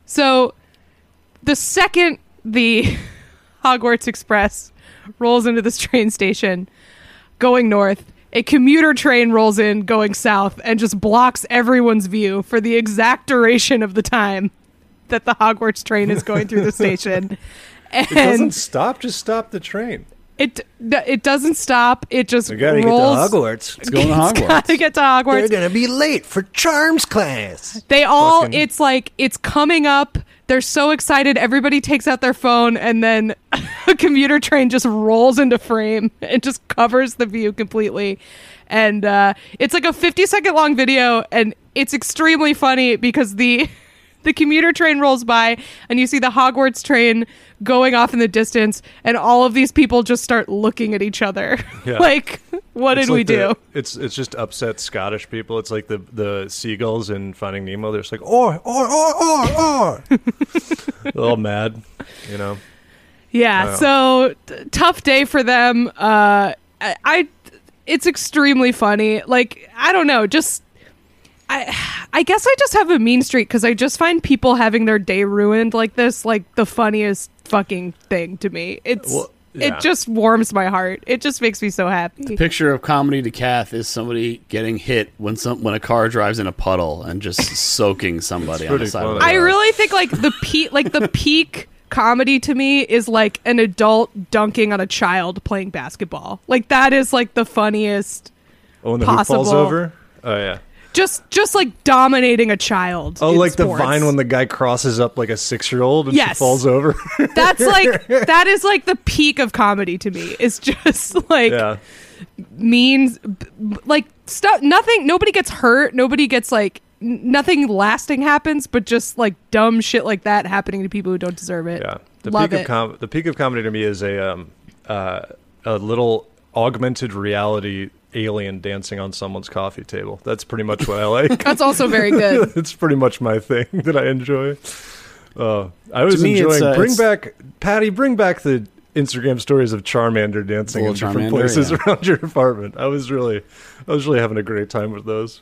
so the second the Hogwarts Express rolls into this train station going north, a commuter train rolls in going south and just blocks everyone's view for the exact duration of the time that the Hogwarts train is going through the station. And It doesn't stop. Just stop the train. it it doesn't stop. It just We gotta rolls. get to Hogwarts. It's going to It's Hogwarts. gotta get to Hogwarts. They're gonna be late for Charms class. They all, Fucking- it's like, it's coming up. They're so excited. Everybody takes out their phone, and then a commuter train just rolls into frame and just covers the view completely. And uh, it's like a fifty second long video, and it's extremely funny because the the commuter train rolls by, and you see the Hogwarts train going off in the distance, and all of these people just start looking at each other. Yeah. Like, what It's did we like the- do? It's it's just upset Scottish people. It's like the the seagulls in Finding Nemo. They're just like, or or or or or. They're all mad, you know. Yeah, Wow. so t- tough day for them. Uh, I, I, it's extremely funny. Like, I don't know, just I, I guess I just have a mean streak because I just find people having their day ruined like this, like the funniest fucking thing to me. It's Well, yeah. it just warms my heart. It just makes me so happy. Picture of comedy to Kath is somebody getting hit when some when a car drives in a puddle and just soaking somebody on the pretty side of the funny. I road. really think like the peak, like the peak comedy to me is like an adult dunking on a child playing basketball. Like that is like the funniest. Oh, when the hoop falls Possible. over. Oh yeah. Just, just like dominating a child. Oh, in like sports. the vine when the guy crosses up like a six year old and she Yes. falls over. That's like that is like the peak of comedy to me. It's just like Yeah. means b- b- like stuff. Nothing. Nobody gets hurt. Nobody gets like n- nothing lasting happens. But just like dumb shit like that happening to people who don't deserve it. Yeah. The Love peak it. of com- the peak of comedy to me is a um uh a little augmented reality alien dancing on someone's coffee table. That's pretty much what I like. That's also very good. It's pretty much my thing that I enjoy. Uh, I was To me, it's, enjoying. uh, bring it's- back Patty. Bring back the Instagram stories of Charmander dancing in Little different Charmander, places yeah. around your apartment. I was really, I was really having a great time with those.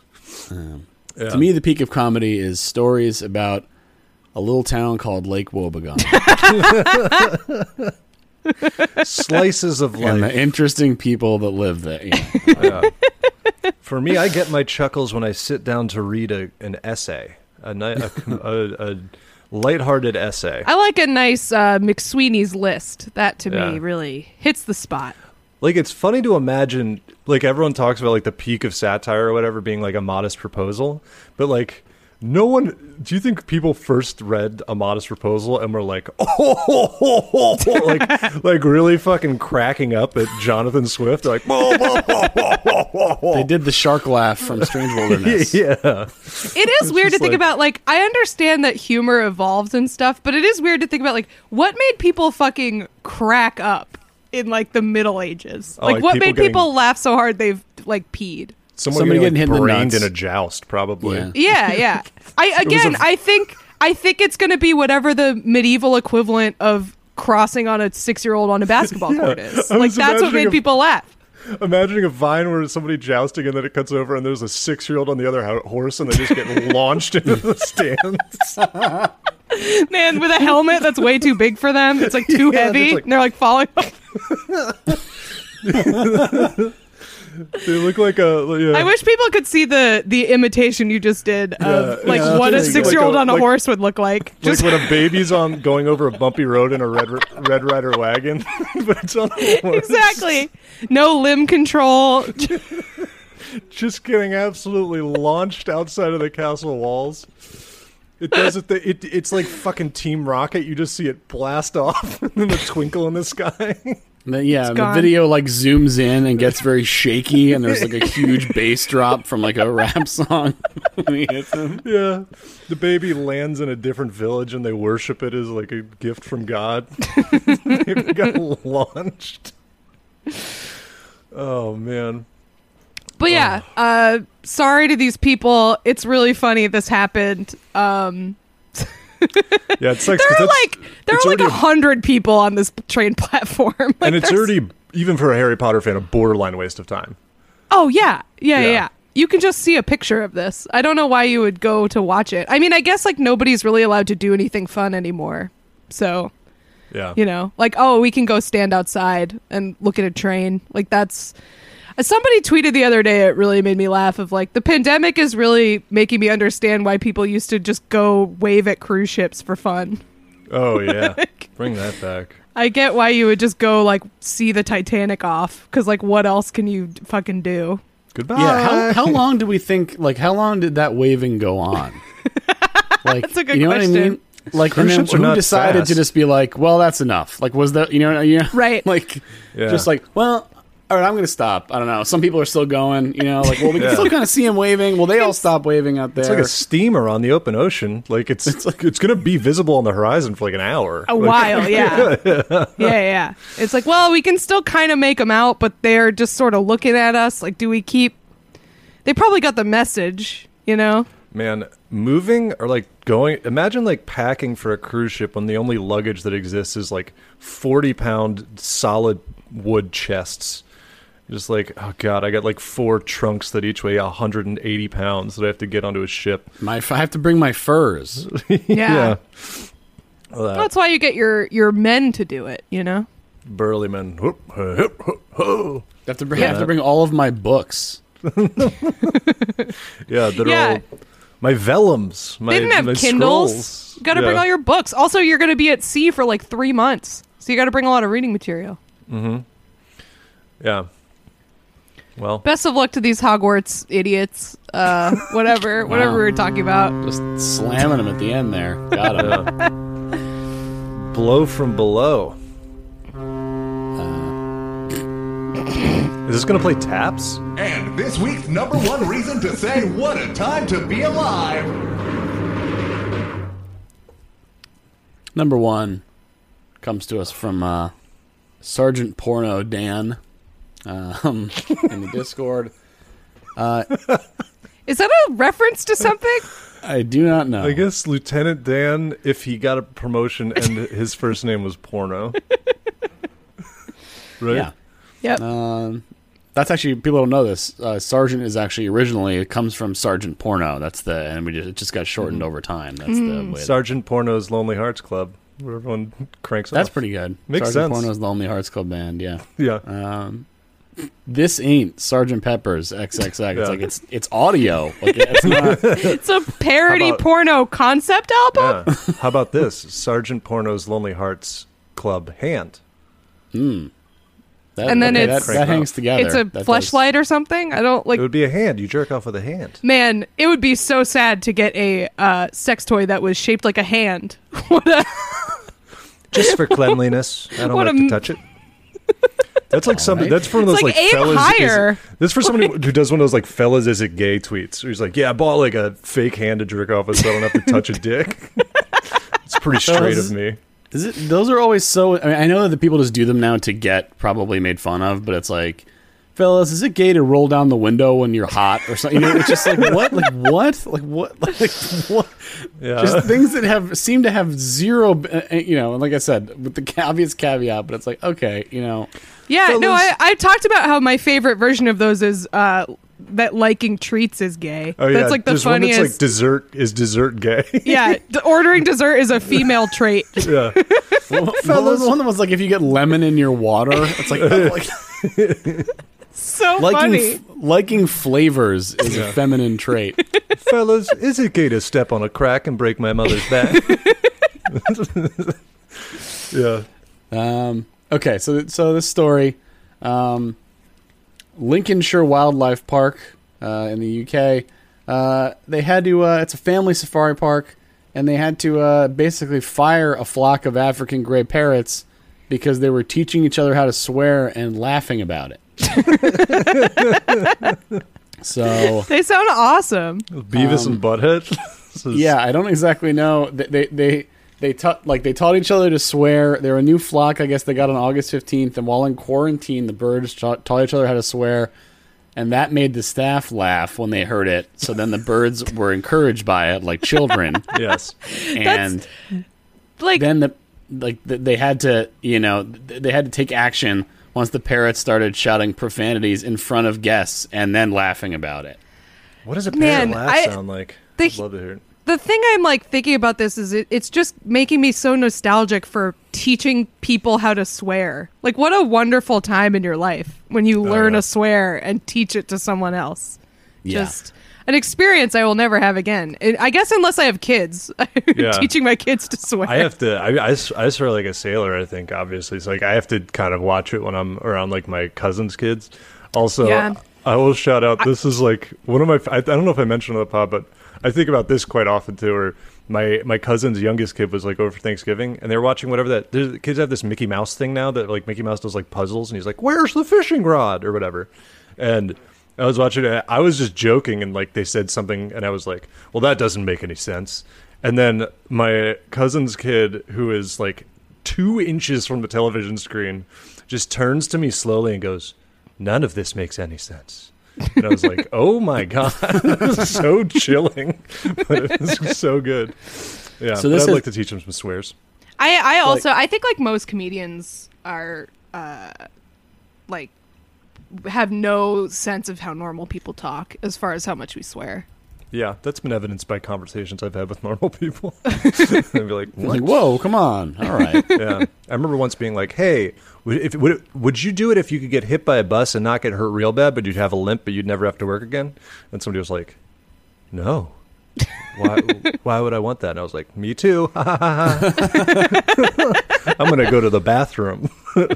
Yeah. To me, the peak of comedy is stories about a little town called Lake Wobegon Slices of and the life. interesting people that live there. You know. For me, I get my chuckles when I sit down to read a, an essay, a, ni- a, a, a lighthearted essay. I like a nice uh, McSweeney's List. That to Yeah. me really hits the spot. Like, it's funny to imagine, like, everyone talks about, like, the peak of satire or whatever being, like, a modest proposal. But, like, no one... Do you think people first read A Modest Proposal and were like, oh, like, like really fucking cracking up at Jonathan Swift? They're like, "Whoa, whoa, whoa, whoa, whoa, whoa, whoa." They did the shark laugh from Strange Wilderness. Yeah. It is weird to just think like- about. Like, I understand that humor evolves and stuff, but it is weird to think about, like, what made people fucking crack up in, like, the Middle Ages? Oh, Like, like what people made getting- people laugh so hard they've, like, peed? Someone Somebody getting, getting like, hit in the brained nuts. in a joust, probably. Yeah. Yeah, yeah. I again, a- I think, I think it's going to be whatever the medieval equivalent of crossing on a six-year-old on a basketball court is. I Like, was that's what imagining made a- people laugh. Imagining a vine where somebody jousting and then it cuts over and there's a six-year-old on the other ho- horse and they just get launched into the stands. Man, with a helmet that's way too big for them. It's like too Yeah, heavy. it's like- and they're like falling off. They look like a. Yeah. I wish people could see the the imitation you just did of Yeah, like yeah. what a Like- six year old like a- on a like- horse would look like. Just like when a baby's on going over a bumpy road in a red red rider wagon, but it's on a horse. Exactly. No limb control. Just getting absolutely launched outside of the castle walls. It does it, it. It's like fucking Team Rocket. You just see it blast off, and then the twinkle in the sky. The- yeah, the gone. video like zooms in and gets very shaky, and there's like a huge bass drop from like a rap song when he hits him. Yeah, the baby lands in a different village, and they worship it as like a gift from God. It got launched. Oh man. But yeah, uh, sorry to these people. It's really funny this happened. Um, Yeah, it sucks. 'cause there are that's- like there it's are like already a hundred people on this train platform, Like, and it's there's- already, even for a Harry Potter fan, a borderline waste of time. Oh yeah. yeah, yeah, Yeah. yeah. You can just see a picture of this. I don't know why you would go to watch it. I mean, I guess like nobody's really allowed to do anything fun anymore. So Yeah. you know, like oh, we can go stand outside and look at a train. Like that's. Somebody tweeted the other day, it really made me laugh, of like, the pandemic is really making me understand why people used to just go wave at cruise ships for fun. Oh yeah. Bring that back. I get why you would just go, like, see the Titanic off, because, like, what else can you fucking do? Goodbye. Yeah, how how long do we think? Like, how long did that waving go on? Like, That's a good you know what I question. mean? Like, Cruise and then ships are who not decided fast. to just be like, well, that's enough? Like, was that you know, you know, Right. Like, Yeah. just like, well. All right, I'm going to stop. I don't know. Some people are still going, you know, like, well, we can Yeah. still kind of see him waving. Well, they all stop waving out there. It's like a steamer on the open ocean. Like it's it's like it's gonna be visible on the horizon for like an hour. A Like- while, yeah. yeah, yeah. It's like, well, we can still kind of make them out, but they're just sort of looking at us. Like, do we keep... They probably got the message, you know? Man, moving or like going. Imagine like packing for a cruise ship when the only luggage that exists is like forty pound solid wood chests. Just like, oh god, I got like four trunks that each weigh one hundred eighty pounds that I have to get onto a ship. My, I have to bring my furs. Yeah. Well, that That's why you get your, your men to do it, you know? burly men. Whoop, whoop, whoop, whoop. I have to bring, I have to bring all of my books. Yeah, they're Yeah. all my vellums. My, They didn't have my Kindles. scrolls. You got to bring Yeah. all your books. Also, you're going to be at sea for like three months. So you got to bring a lot of reading material. Yeah. Well, Best of luck to these Hogwarts idiots. Uh, whatever, whatever we were talking about. Just slamming them at the end there. Got him. blow from below. Is this gonna play taps? And this week's number one reason to say what a time to be alive. Number one comes to us from uh, Sergeant Porno Dan um, in the Discord. Is that a reference to something? I do not know. I guess Lieutenant Dan, if he got a promotion and his first name was Porno. Right? Yeah. Yep. Um, that's actually, people don't know this. Uh, Sergeant is actually originally, it comes from Sergeant Porno. That's the, and we just, it just got shortened over time. That's the way. Sergeant Porno's Lonely Hearts Club, where everyone cranks That's off. pretty good. Makes Sergeant sense. Porno's Lonely Hearts Club Band, yeah. Yeah. Um, this ain't Sergeant Pepper's X X X. Yeah. It's like, it's it's audio. Like, it's not. It's a parody How about- porno concept album? Yeah. How about this? Sergeant Porno's Lonely Hearts Club Hand. That, And then okay, it's- that, that hangs together. It's a That does- fleshlight or something? I don't like. It would be a hand. You jerk off with a hand. Man, it would be so sad to get a uh, sex toy that was shaped like a hand. What a. Just for cleanliness. I don't What like a- to touch it. That's like something. right. That's for one of those It's like, like, aim fellas. higher. Is, this for somebody who does one of those like fellas is it gay tweets. Where he's like, yeah, I bought like a fake hand to jerk off with, so I don't have to touch a dick. It's pretty straight of me. Is it? Those are always so. I mean, I know that the people just do them now to get probably made fun of, but it's like, fellas, is it gay to roll down the window when you're hot or something? You know, it's just like what, like what, like what, like what? Yeah. Just things that have seem to have zero. uh, You know, and like I said, with the obvious caveat, but it's like okay, you know, Yeah, no, Fellas. I, I talked about how my favorite version of those is uh, that liking treats is gay. Oh, that's yeah. like the There's funniest. one that's like dessert is dessert gay. Yeah, d- ordering dessert is a female trait. Yeah. Well, fellas, one that was like if you get lemon in your water, it's like, oh, like So liking funny. f- liking flavors is a feminine trait. Fellas, is it gay to step on a crack and break my mother's back? Yeah. Um, okay, so so this story, um, Lincolnshire Wildlife Park uh, in the U K, uh, they had to. Uh, it's a family safari park, and they had to uh, basically fire a flock of African gray parrots because they were teaching each other how to swear and laughing about it. So They sound awesome. Beavis and Butthead. This is- yeah, I don't exactly know. They they they, they taught like they taught each other to swear. They're a new flock, I guess. They got on August fifteenth, and while in quarantine, the birds taught, taught each other how to swear, and that made the staff laugh when they heard it. So then the birds were encouraged by it, like children, Yes. and Like, then the like the, they had to you know th- they had to take action once the parrots started shouting profanities in front of guests and then laughing about it. What does a Man, parrot laugh I- sound like? the- I'd love to hear it. the thing I'm like thinking about this is it, it's just making me so nostalgic for teaching people how to swear. Like, what a wonderful time in your life when you learn yeah. a swear and teach it to someone else. Yeah. Just an experience I will never have again. I I guess unless I have kids, Yeah. teaching my kids to swear. I have to. I, I, s- I swear like a sailor. I think obviously, so like I have to kind of watch it when I'm around like my cousin's kids. Also, Yeah. I will shout out. This is like one of my. I, I don't know if I mentioned on the pod, but I think about this quite often too. Where my my cousin's youngest kid was like over for Thanksgiving, and they were watching whatever that. there's- The kids have this Mickey Mouse thing now that like Mickey Mouse does like puzzles, and he's like, "Where's the fishing rod?" or whatever, and. I was watching it. I was just joking, and like they said something, and I was like, "Well, that doesn't make any sense." And then my cousin's kid, who is like two inches from the television screen, just turns to me slowly and goes, "None of this makes any sense." And I was like, "Oh my god, this is so chilling, but it was so good." Yeah, So so this I'd is- like to teach him some swears. I, I also I think like most comedians are uh, like have no sense of how normal people talk as far as how much we swear. Yeah, that's been evidenced by conversations I've had with normal people. They'd be like, "What?" Like, whoa, come on, all right. Yeah, I remember once being like, "Hey, would, if, would, it- would you do it if you could get hit by a bus and not get hurt real bad, but you'd have a limp, but you'd never have to work again?" And somebody was like, "No, why? Why would I want that?" And I was like, "Me too. I'm gonna go to the bathroom."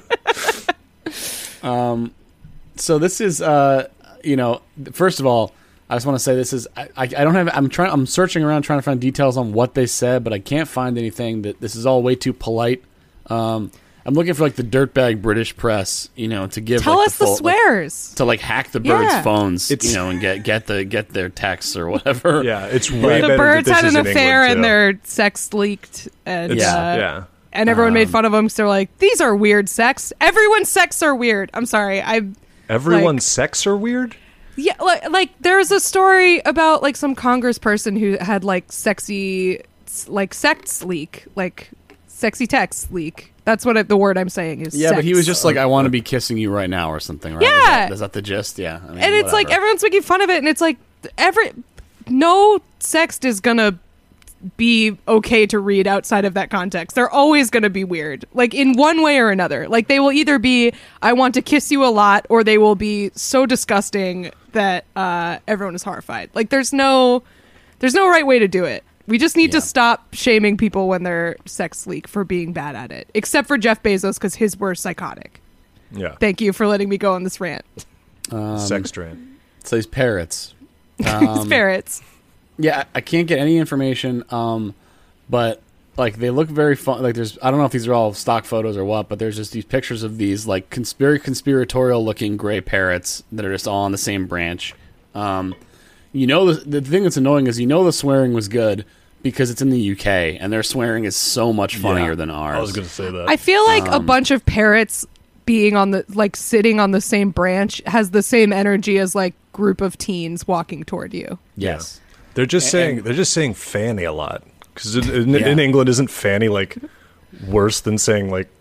So this is, uh, you know, first of all, I just want to say this is, I, I, I don't have, I'm trying, I'm searching around trying to find details on what they said, but I can't find anything. That this is all way too polite. Um, I'm looking for like the dirtbag British press, you know, to give Tell like, us the, full- like, swears. to like hack the birds' Yeah. phones, It's- you know, and get get the get their texts or whatever. Yeah, it's way the better birds that this had is an in affair England, and too. their sex leaked, and It's- uh, yeah. and everyone Um, made fun of them because they're like, these are weird sex. Everyone's sex are weird. I'm sorry, I. Everyone's like- sex are weird. Yeah, like, like there's a story about like some congressperson who had like sexy, like sex leak, like sexy text leak. That's what I, the word I'm saying is. Yeah, sex. but he was just like, I want to be kissing you right now or something, right? Is Yeah. that, is that the gist? Yeah. I mean, and it's like whatever. everyone's making fun of it, and it's like every no sext is gonna be okay to read outside of that context. They're always gonna be weird, like in one way or another. Like they will either be I want to kiss you a lot, or they will be so disgusting that uh, everyone is horrified. Like there's no there's no right way to do it. We just need Yeah. to stop shaming people when they're sex leak for being bad at it, except for Jeff Bezos because his were psychotic. Yeah, Thank you for letting me go on this rant. sex train. So these parrots. His Um, ferrets. Yeah, I I can't get any information, um, but like they look very fun. Like there's, I don't know if these are all stock photos or what, but there's just these pictures of these like conspir- conspiratorial looking gray parrots that are just all on the same branch. Um, you know, the, the thing that's annoying is you know the swearing was good because it's in the U K and their swearing is so much funnier Yeah. than ours. I was gonna say that. I feel like Um, a bunch of parrots being on the like sitting on the same branch has the same energy as like group of teens walking toward you. Yes. They're just And- saying and- they're just saying fanny a lot because in, in, Yeah. in England isn't fanny like worse than saying like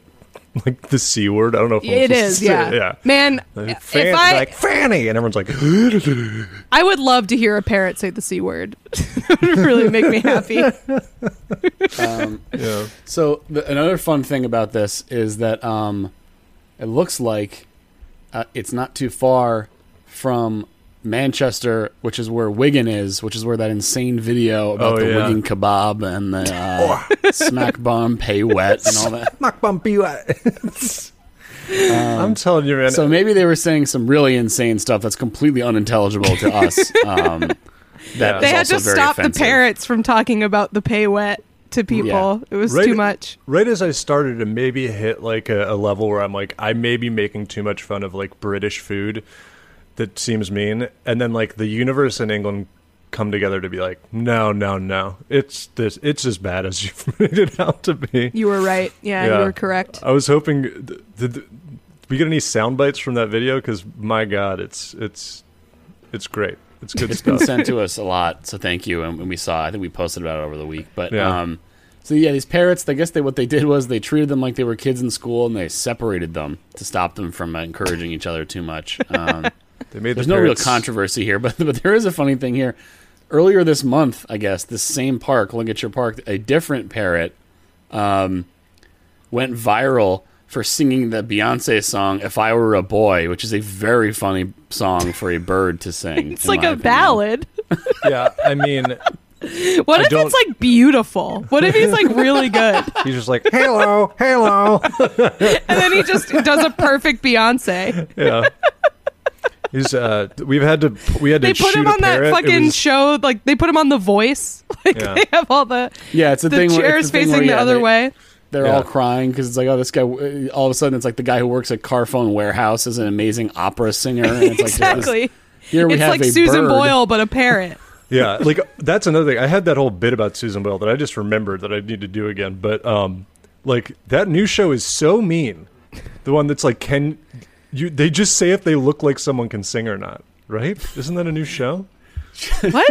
like the C word. I don't know if I'm It supposed is, to say yeah. it. yeah. Man, Like, if Fan- I like Fanny, and everyone's like, I would love to hear a parrot say the C word. It would really make me happy. Um, yeah. So the, another fun thing about this is that um, it looks like uh, it's not too far from Manchester, which is where Wigan is, which is where that insane video about Oh, the yeah. Wigan kebab and the uh, smack bomb pay wet and all that. Smack bumpy. I'm telling you, man. So maybe they were saying some really insane stuff that's completely unintelligible to us. Um, that Yeah. is They had also to very stop offensive. the parrots from talking about the pay wet to people. Yeah. It was Right- too much. Right as I started to maybe hit like a, a level where I'm like, I may be making too much fun of like British food that seems mean, and then like the universe and England come together to be like, no, no, no, it's this, it's as bad as you've made it out to be. You were right. Yeah, Yeah. you were correct. I was hoping. Did, did we get any sound bites from that video? Because my God, it's it's it's great. It's good It's been stuff. sent to us a lot, so thank you. And when we saw, I think we posted about it over the week. But Yeah. um, so yeah, these parrots. I guess they what they did was they treated them like they were kids in school, and they separated them to stop them from uh, encouraging each other too much. Um, They made there's the no real parrots- controversy here, but but there is a funny thing here. Earlier this month, I guess this same park, Look at Your Park, a different parrot um, went viral for singing the Beyonce song "If I Were a Boy," which is a very funny song for a bird to sing. It's in like my a opinion. ballad. Yeah, I mean, What I if don't- it's like beautiful? What if he's like really good? He's just like, hello, hello. And then he just does a perfect Beyonce. yeah. He's uh, we've had to we had to They put shoot him a on that parrot. It fucking was- show, like they put him on The Voice. Like Yeah. they have all the Yeah, it's a the thing. where, chairs it's a thing facing where, the yeah, other they, way. They're Yeah. all crying because it's like, oh, this guy. All of a sudden, it's like the guy who works at Carphone Warehouse is an amazing opera singer. And it's like, Exactly. This, here we It's have like a Susan bird. Boyle, but a parrot. Yeah, like that's another thing. I had that whole bit about Susan Boyle that I just remembered that I need to do again. But um, like that new show is so mean. The one that's like, can you? They just say if they look like someone can sing or not. Right? Isn't that a new show? What?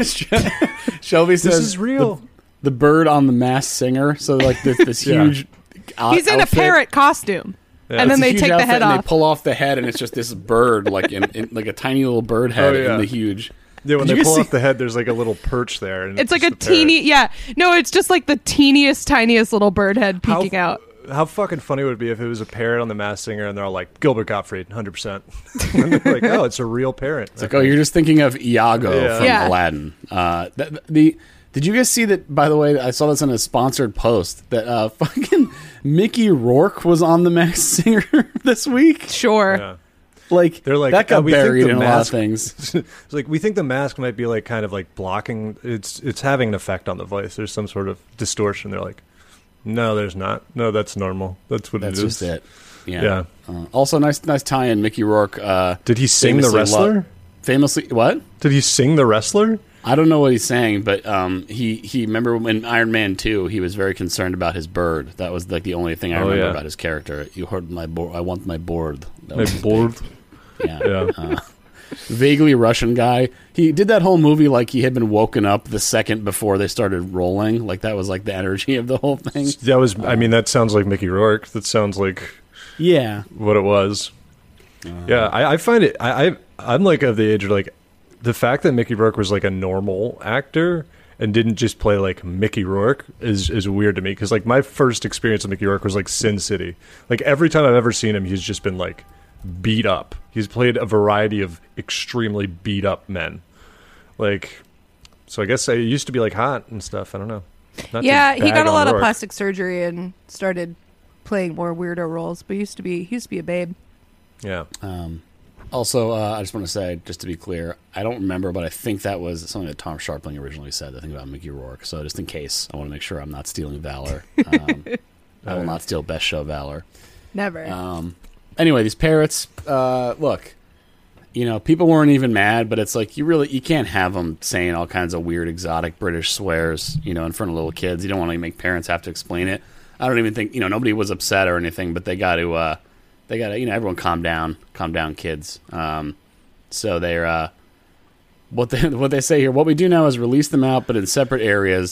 Shelby says This is real. The, the bird on the Masked Singer. So like this, this Yeah. huge. out- He's in outfit. a parrot costume. Yeah. And It's then a they huge take the outfit head and off. They pull off the head, and it's just this bird, like in, in like a tiny little bird head Oh, yeah. in the huge. Yeah, when Did they you pull see- off the head, there's like a little perch there. And It's like a just the parrot. teeny, yeah. No, it's just like the teeniest, tiniest little bird head How- peeking out. How fucking funny would it be if it was a parrot on the Masked Singer and they're all like, Gilbert Gottfried, one hundred percent. And they're like, oh, it's a real parrot. It's like, oh, you're just thinking of Iago Yeah. from Yeah. Aladdin. Uh, th- the did you guys see that? By the way, I saw this in a sponsored post that uh, fucking Mickey Rourke was on the Masked Singer this week. Sure. Yeah. Like, They're like, that "Oh, got we think buried the in a lot of mask-" things. It's like we think the mask might be like kind of like blocking. It's it's having an effect on the voice. There's some sort of distortion. They're like, no, there's not. No, that's normal. That's what That's it is. just it. Yeah. Yeah. Uh, also, nice, nice tie-in. Mickey Rourke. Uh, Did he sing the famously wrestler? lo- famously, what? Did he sing the wrestler? I don't know what he's saying, but um, he he remember in Iron Man two, he was very concerned about his bird. That was like the only thing I Oh, remember yeah. about his character. You heard my board. I want my board. That My was his board. big- Yeah. Yeah. Uh, vaguely Russian guy. He did that whole movie like he had been woken up the second before they started rolling. Like that was like the energy of the whole thing. That was. I mean, that sounds like Mickey Rourke. That sounds like Yeah. what it was. Yeah, I, I find it. I, I I'm like of the age of like the fact that Mickey Rourke was like a normal actor and didn't just play like Mickey Rourke is is weird to me because like my first experience with Mickey Rourke was like Sin City. Like every time I've ever seen him, he's just been like beat up. He's played a variety of extremely beat up men. Like, so I guess I used to be like hot and stuff. I don't know. Not to Yeah, he bag got a on lot of Rourke. plastic surgery and started playing more weirdo roles, but he used to be he used to be a babe. Yeah. Um, also, uh, I just want to say, just to be clear, I don't remember, but I think that was something that Tom Sharpling originally said. I think about Mickey Rourke. So just in case, I want to make sure I'm not stealing valor. Um, I will not steal Best Show valor. Never. Um, anyway, these parrots. Uh, look, you know, people weren't even mad, but it's like you really you can't have them saying all kinds of weird, exotic British swears, you know, in front of little kids. You don't want to make parents have to explain it. I don't even think you know nobody was upset or anything, but they got to. Uh, They got to, you know, everyone calm down, calm down, kids. Um, so they're, uh, what they what they say here. What we do now is release them out, but in separate areas,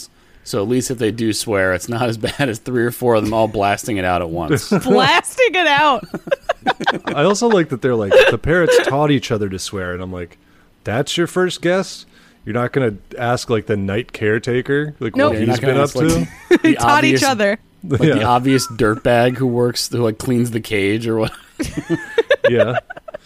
So at least if they do swear, it's not as bad as three or four of them all blasting it out at once. Blasting it out. I also like that they're like, the parrots taught each other to swear, and I'm like, that's your first guess? You're not going to ask, like, the night caretaker, like, Nope. what You're he's not gonna been up ask, like, to? the They taught obvious- each other. Like Yeah. the obvious dirtbag who works, who like cleans the cage or what? Yeah.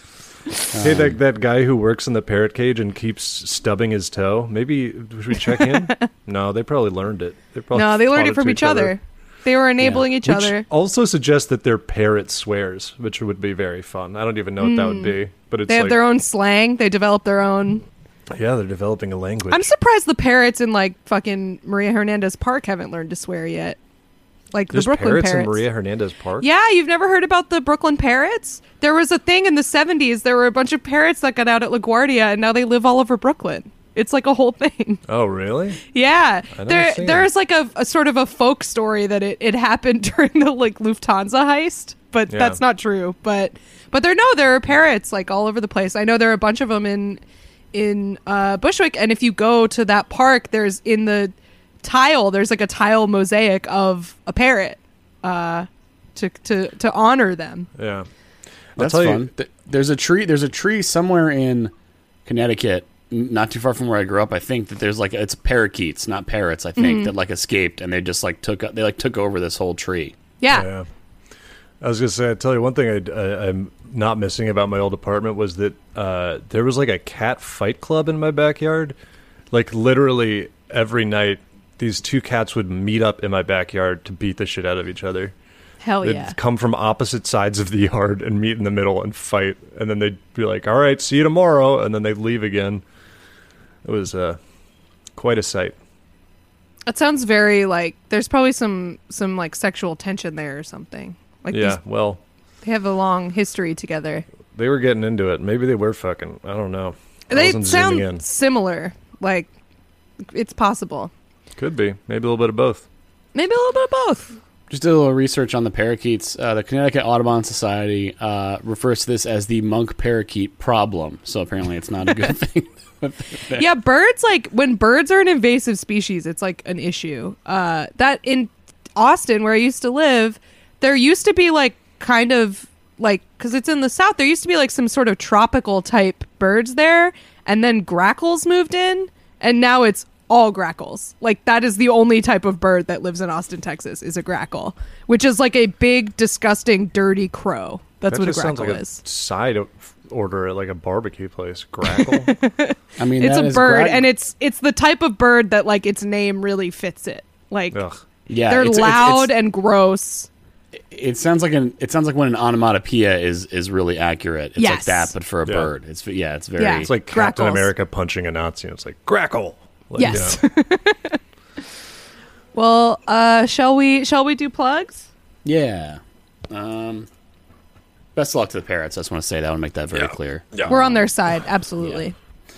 Hey, that that guy who works in the parrot cage and keeps stubbing his toe. Maybe should we check in? No, they probably learned it. They probably No, they taught learned it from to each other. They were enabling each Which other. also suggests that they're parrot swears, which would be very fun. I don't even know what that would be, but it's They have like, their own slang. They develop their own. yeah, they're developing a language. I'm surprised the parrots in like fucking Maria Hernandez Park haven't learned to swear yet. Like There's the Brooklyn parrots, parrots. in Maria Hernandez Park. Yeah, you've never heard about the Brooklyn parrots? There was a thing in the seventies. There were a bunch of parrots that got out at LaGuardia, and now they live all over Brooklyn. It's like a whole thing. Oh, really? Yeah, I never there seen there's like a, a sort of a folk story that it, it happened during the like Lufthansa heist, but Yeah. that's not true. But but there no, there are parrots like all over the place. I know there are a bunch of them in in uh, Bushwick, and if you go to that park, there's in the tile there's like a tile mosaic of a parrot uh, to to to honor them. Yeah. I'll That's tell you- fun. Th- There's a tree. There's a tree somewhere in Connecticut, n- not too far from where I grew up. I think that there's like it's parakeets, not parrots. I think that like escaped and they just like took they like took over this whole tree. Yeah. Yeah. I was gonna say, I tell you one thing I, I, I'm not missing about my old apartment was that uh, there was like a cat fight club in my backyard. Like literally every night, these two cats would meet up in my backyard to beat the shit out of each other. Hell They'd yeah. come from opposite sides of the yard and meet in the middle and fight, and then they'd be like, "All right, see you tomorrow," and then they'd leave again. It was uh, quite a sight. That sounds very like there's probably some some like sexual tension there or something. Like Yeah, these, well, they have a long history together. they were getting into it. Maybe they were fucking. I don't know. I They wasn't zooming in. sound similar. Like it's possible. Could be. Maybe a little bit of both. Maybe a little bit of both. Just did a little research on the parakeets. Uh, the Connecticut Audubon Society uh, refers to this as the monk parakeet problem. So apparently, it's not a good thing. Yeah, birds like when birds are an invasive species, it's like an issue. Uh, that in Austin, where I used to live, there used to be like kind of like because it's in the South, there used to be like some sort of tropical type birds there, and then grackles moved in, and now it's all grackles. Like that is the only type of bird that lives in Austin, Texas, is a grackle, which is like a big, disgusting, dirty crow. That's That what a just sounds grackle like is. a side o- order at like a barbecue place. Grackle. I mean, It's that a is bird, gra- and it's it's the type of bird that like its name really fits it. Like Ugh. yeah, they're it's- it's- loud it's- and gross. It sounds like an. It sounds like when an onomatopoeia is is really accurate. It's like Yes. that, but for a Yeah. bird. It's yeah. It's very. Yeah. It's like Captain Grackles. America punching a Nazi. And it's like grackle. Like, Yes. yeah. Well, uh, shall we shall we do plugs? Yeah. Um. Best of luck to the parrots. I just want to say that. I want to make that very clear. We're on their side, absolutely.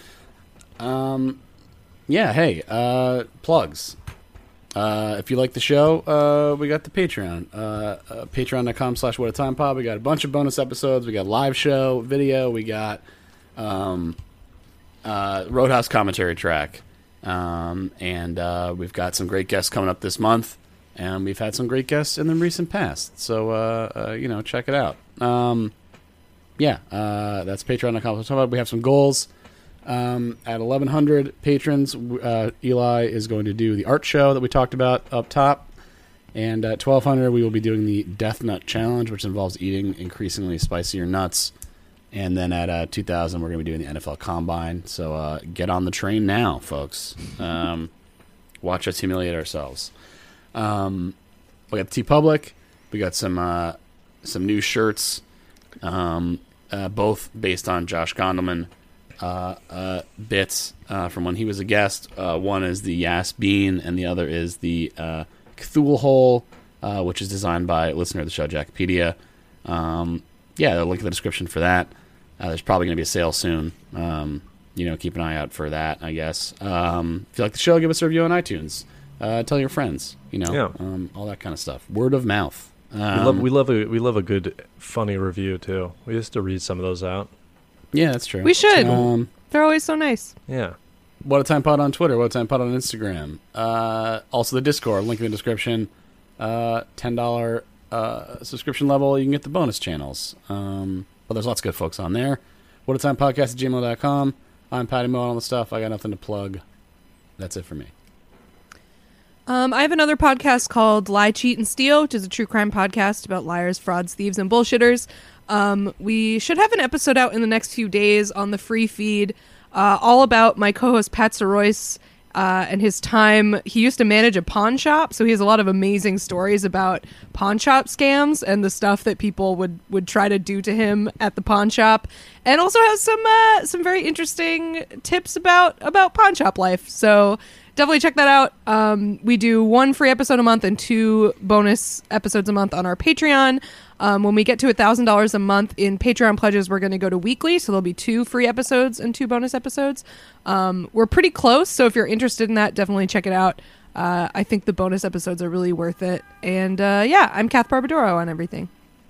Um. Yeah. Hey. Uh. Plugs. Uh, if you like the show, uh, we got the Patreon, uh, uh, patreon.com slash what a time pod. We got a bunch of bonus episodes. We got live show, video. We got, um, uh, Roadhouse commentary track. Um, and, uh, we've got some great guests coming up this month, and we've had some great guests in the recent past. So, uh, uh you know, check it out. Um, yeah, uh, that's patreon.com slash what a time pod. We have some goals. Um, at eleven hundred patrons, uh, Eli is going to do the art show that we talked about up top. And at twelve hundred, we will be doing the Death Nut Challenge, which involves eating increasingly spicier nuts. And then at uh, two thousand, we're going to be doing the N F L Combine. So uh, get on the train now, folks. Um, watch us humiliate ourselves. Um, we got the TeePublic. We got some uh, some new shirts, um, uh, both based on Josh Gondelman. Uh, uh, bits uh, from when he was a guest. Uh, one is the Yas Bean, and the other is the uh, Cthulhu Hole, uh, which is designed by a listener of the show, Jackpedia. Um, yeah, the link in the description for that. Uh, there's probably going to be a sale soon. Um, you know, keep an eye out for that, I guess. Um, if you like the show, give us a review on iTunes. Uh, tell your friends, you know, Yeah. um, all that kind of stuff. Word of mouth. Um, we love we love a we love a good funny review too. We used to read some of those out. yeah, that's true. We should. Um, They're always so nice. Yeah. What a Time Pod on Twitter. What a Time Pod on Instagram. Uh, also the Discord. Link in the description. Uh, ten dollars uh, subscription level. You can get the bonus channels. Um, but there's lots of good folks on there. What a Time Podcast at gmail dot com. I'm Patty Mo on all the stuff. I got nothing to plug. That's it for me. Um, I have another podcast called Lie, Cheat, and Steal, which is a true crime podcast about liars, frauds, thieves, and bullshitters. Um, we should have an episode out in the next few days on the free feed, uh, all about my co-host Pat Saroyce uh, and his time. He used to manage a pawn shop, so he has a lot of amazing stories about pawn shop scams and the stuff that people would, would try to do to him at the pawn shop, and also has some uh, some very interesting tips about about pawn shop life. So definitely check that out. Um, we do one free episode a month and two bonus episodes a month on our Patreon. Um, when we get to one thousand dollars a month in Patreon pledges, we're going to go to weekly. So there'll be two free episodes and two bonus episodes. Um, we're pretty close. So if you're interested in that, definitely check it out. Uh, I think the bonus episodes are really worth it. And uh, yeah, I'm Kath Barbadoro on everything.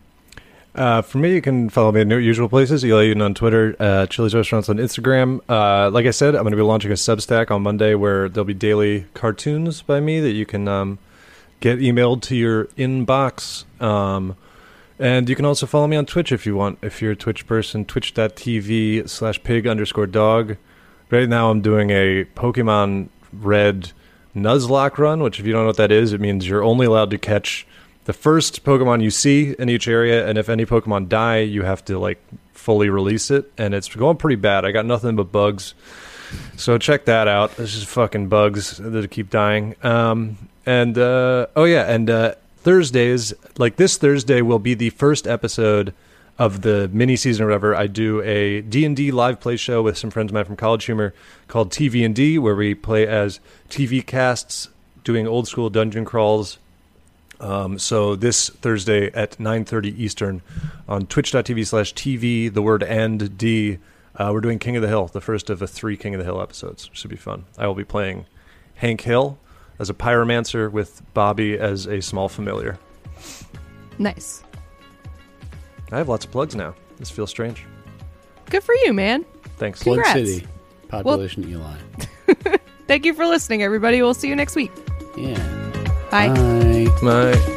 Uh, for me, you can follow me in usual places. Eli Uden on Twitter, uh, Chili's Restaurants on Instagram. Uh, like I said, I'm going to be launching a Substack on Monday where there'll be daily cartoons by me that you can um, get emailed to your inbox. Um, and you can also follow me on Twitch if you want. If you're a Twitch person, twitch.tv slash pig underscore dog. Right now I'm doing a Pokemon Red Nuzlocke run, which if you don't know what that is, it means you're only allowed to catch the first Pokemon you see in each area, and if any Pokemon die, you have to like fully release it, and it's going pretty bad. I got nothing but bugs, so check that out. There's just fucking bugs that keep dying. Um, and uh, oh yeah, and uh, Thursdays, like this Thursday, will be the first episode of the mini season or whatever. I do a D and D live play show with some friends of mine from College Humor called T V and D, where we play as T V casts doing old school dungeon crawls. Um, so this Thursday at nine thirty Eastern on twitch.tv slash TV, the word and D, uh, we're doing King of the Hill, the first of the three King of the Hill episodes. Should be fun. I will be playing Hank Hill as a pyromancer with Bobby as a small familiar. Nice. I have lots of plugs now. This feels strange. Good for you, man. Thanks. Plug Congrats. City. Population Eli. Thank you for listening, everybody. We'll see you next week. Yeah. Bye. Bye. Bye.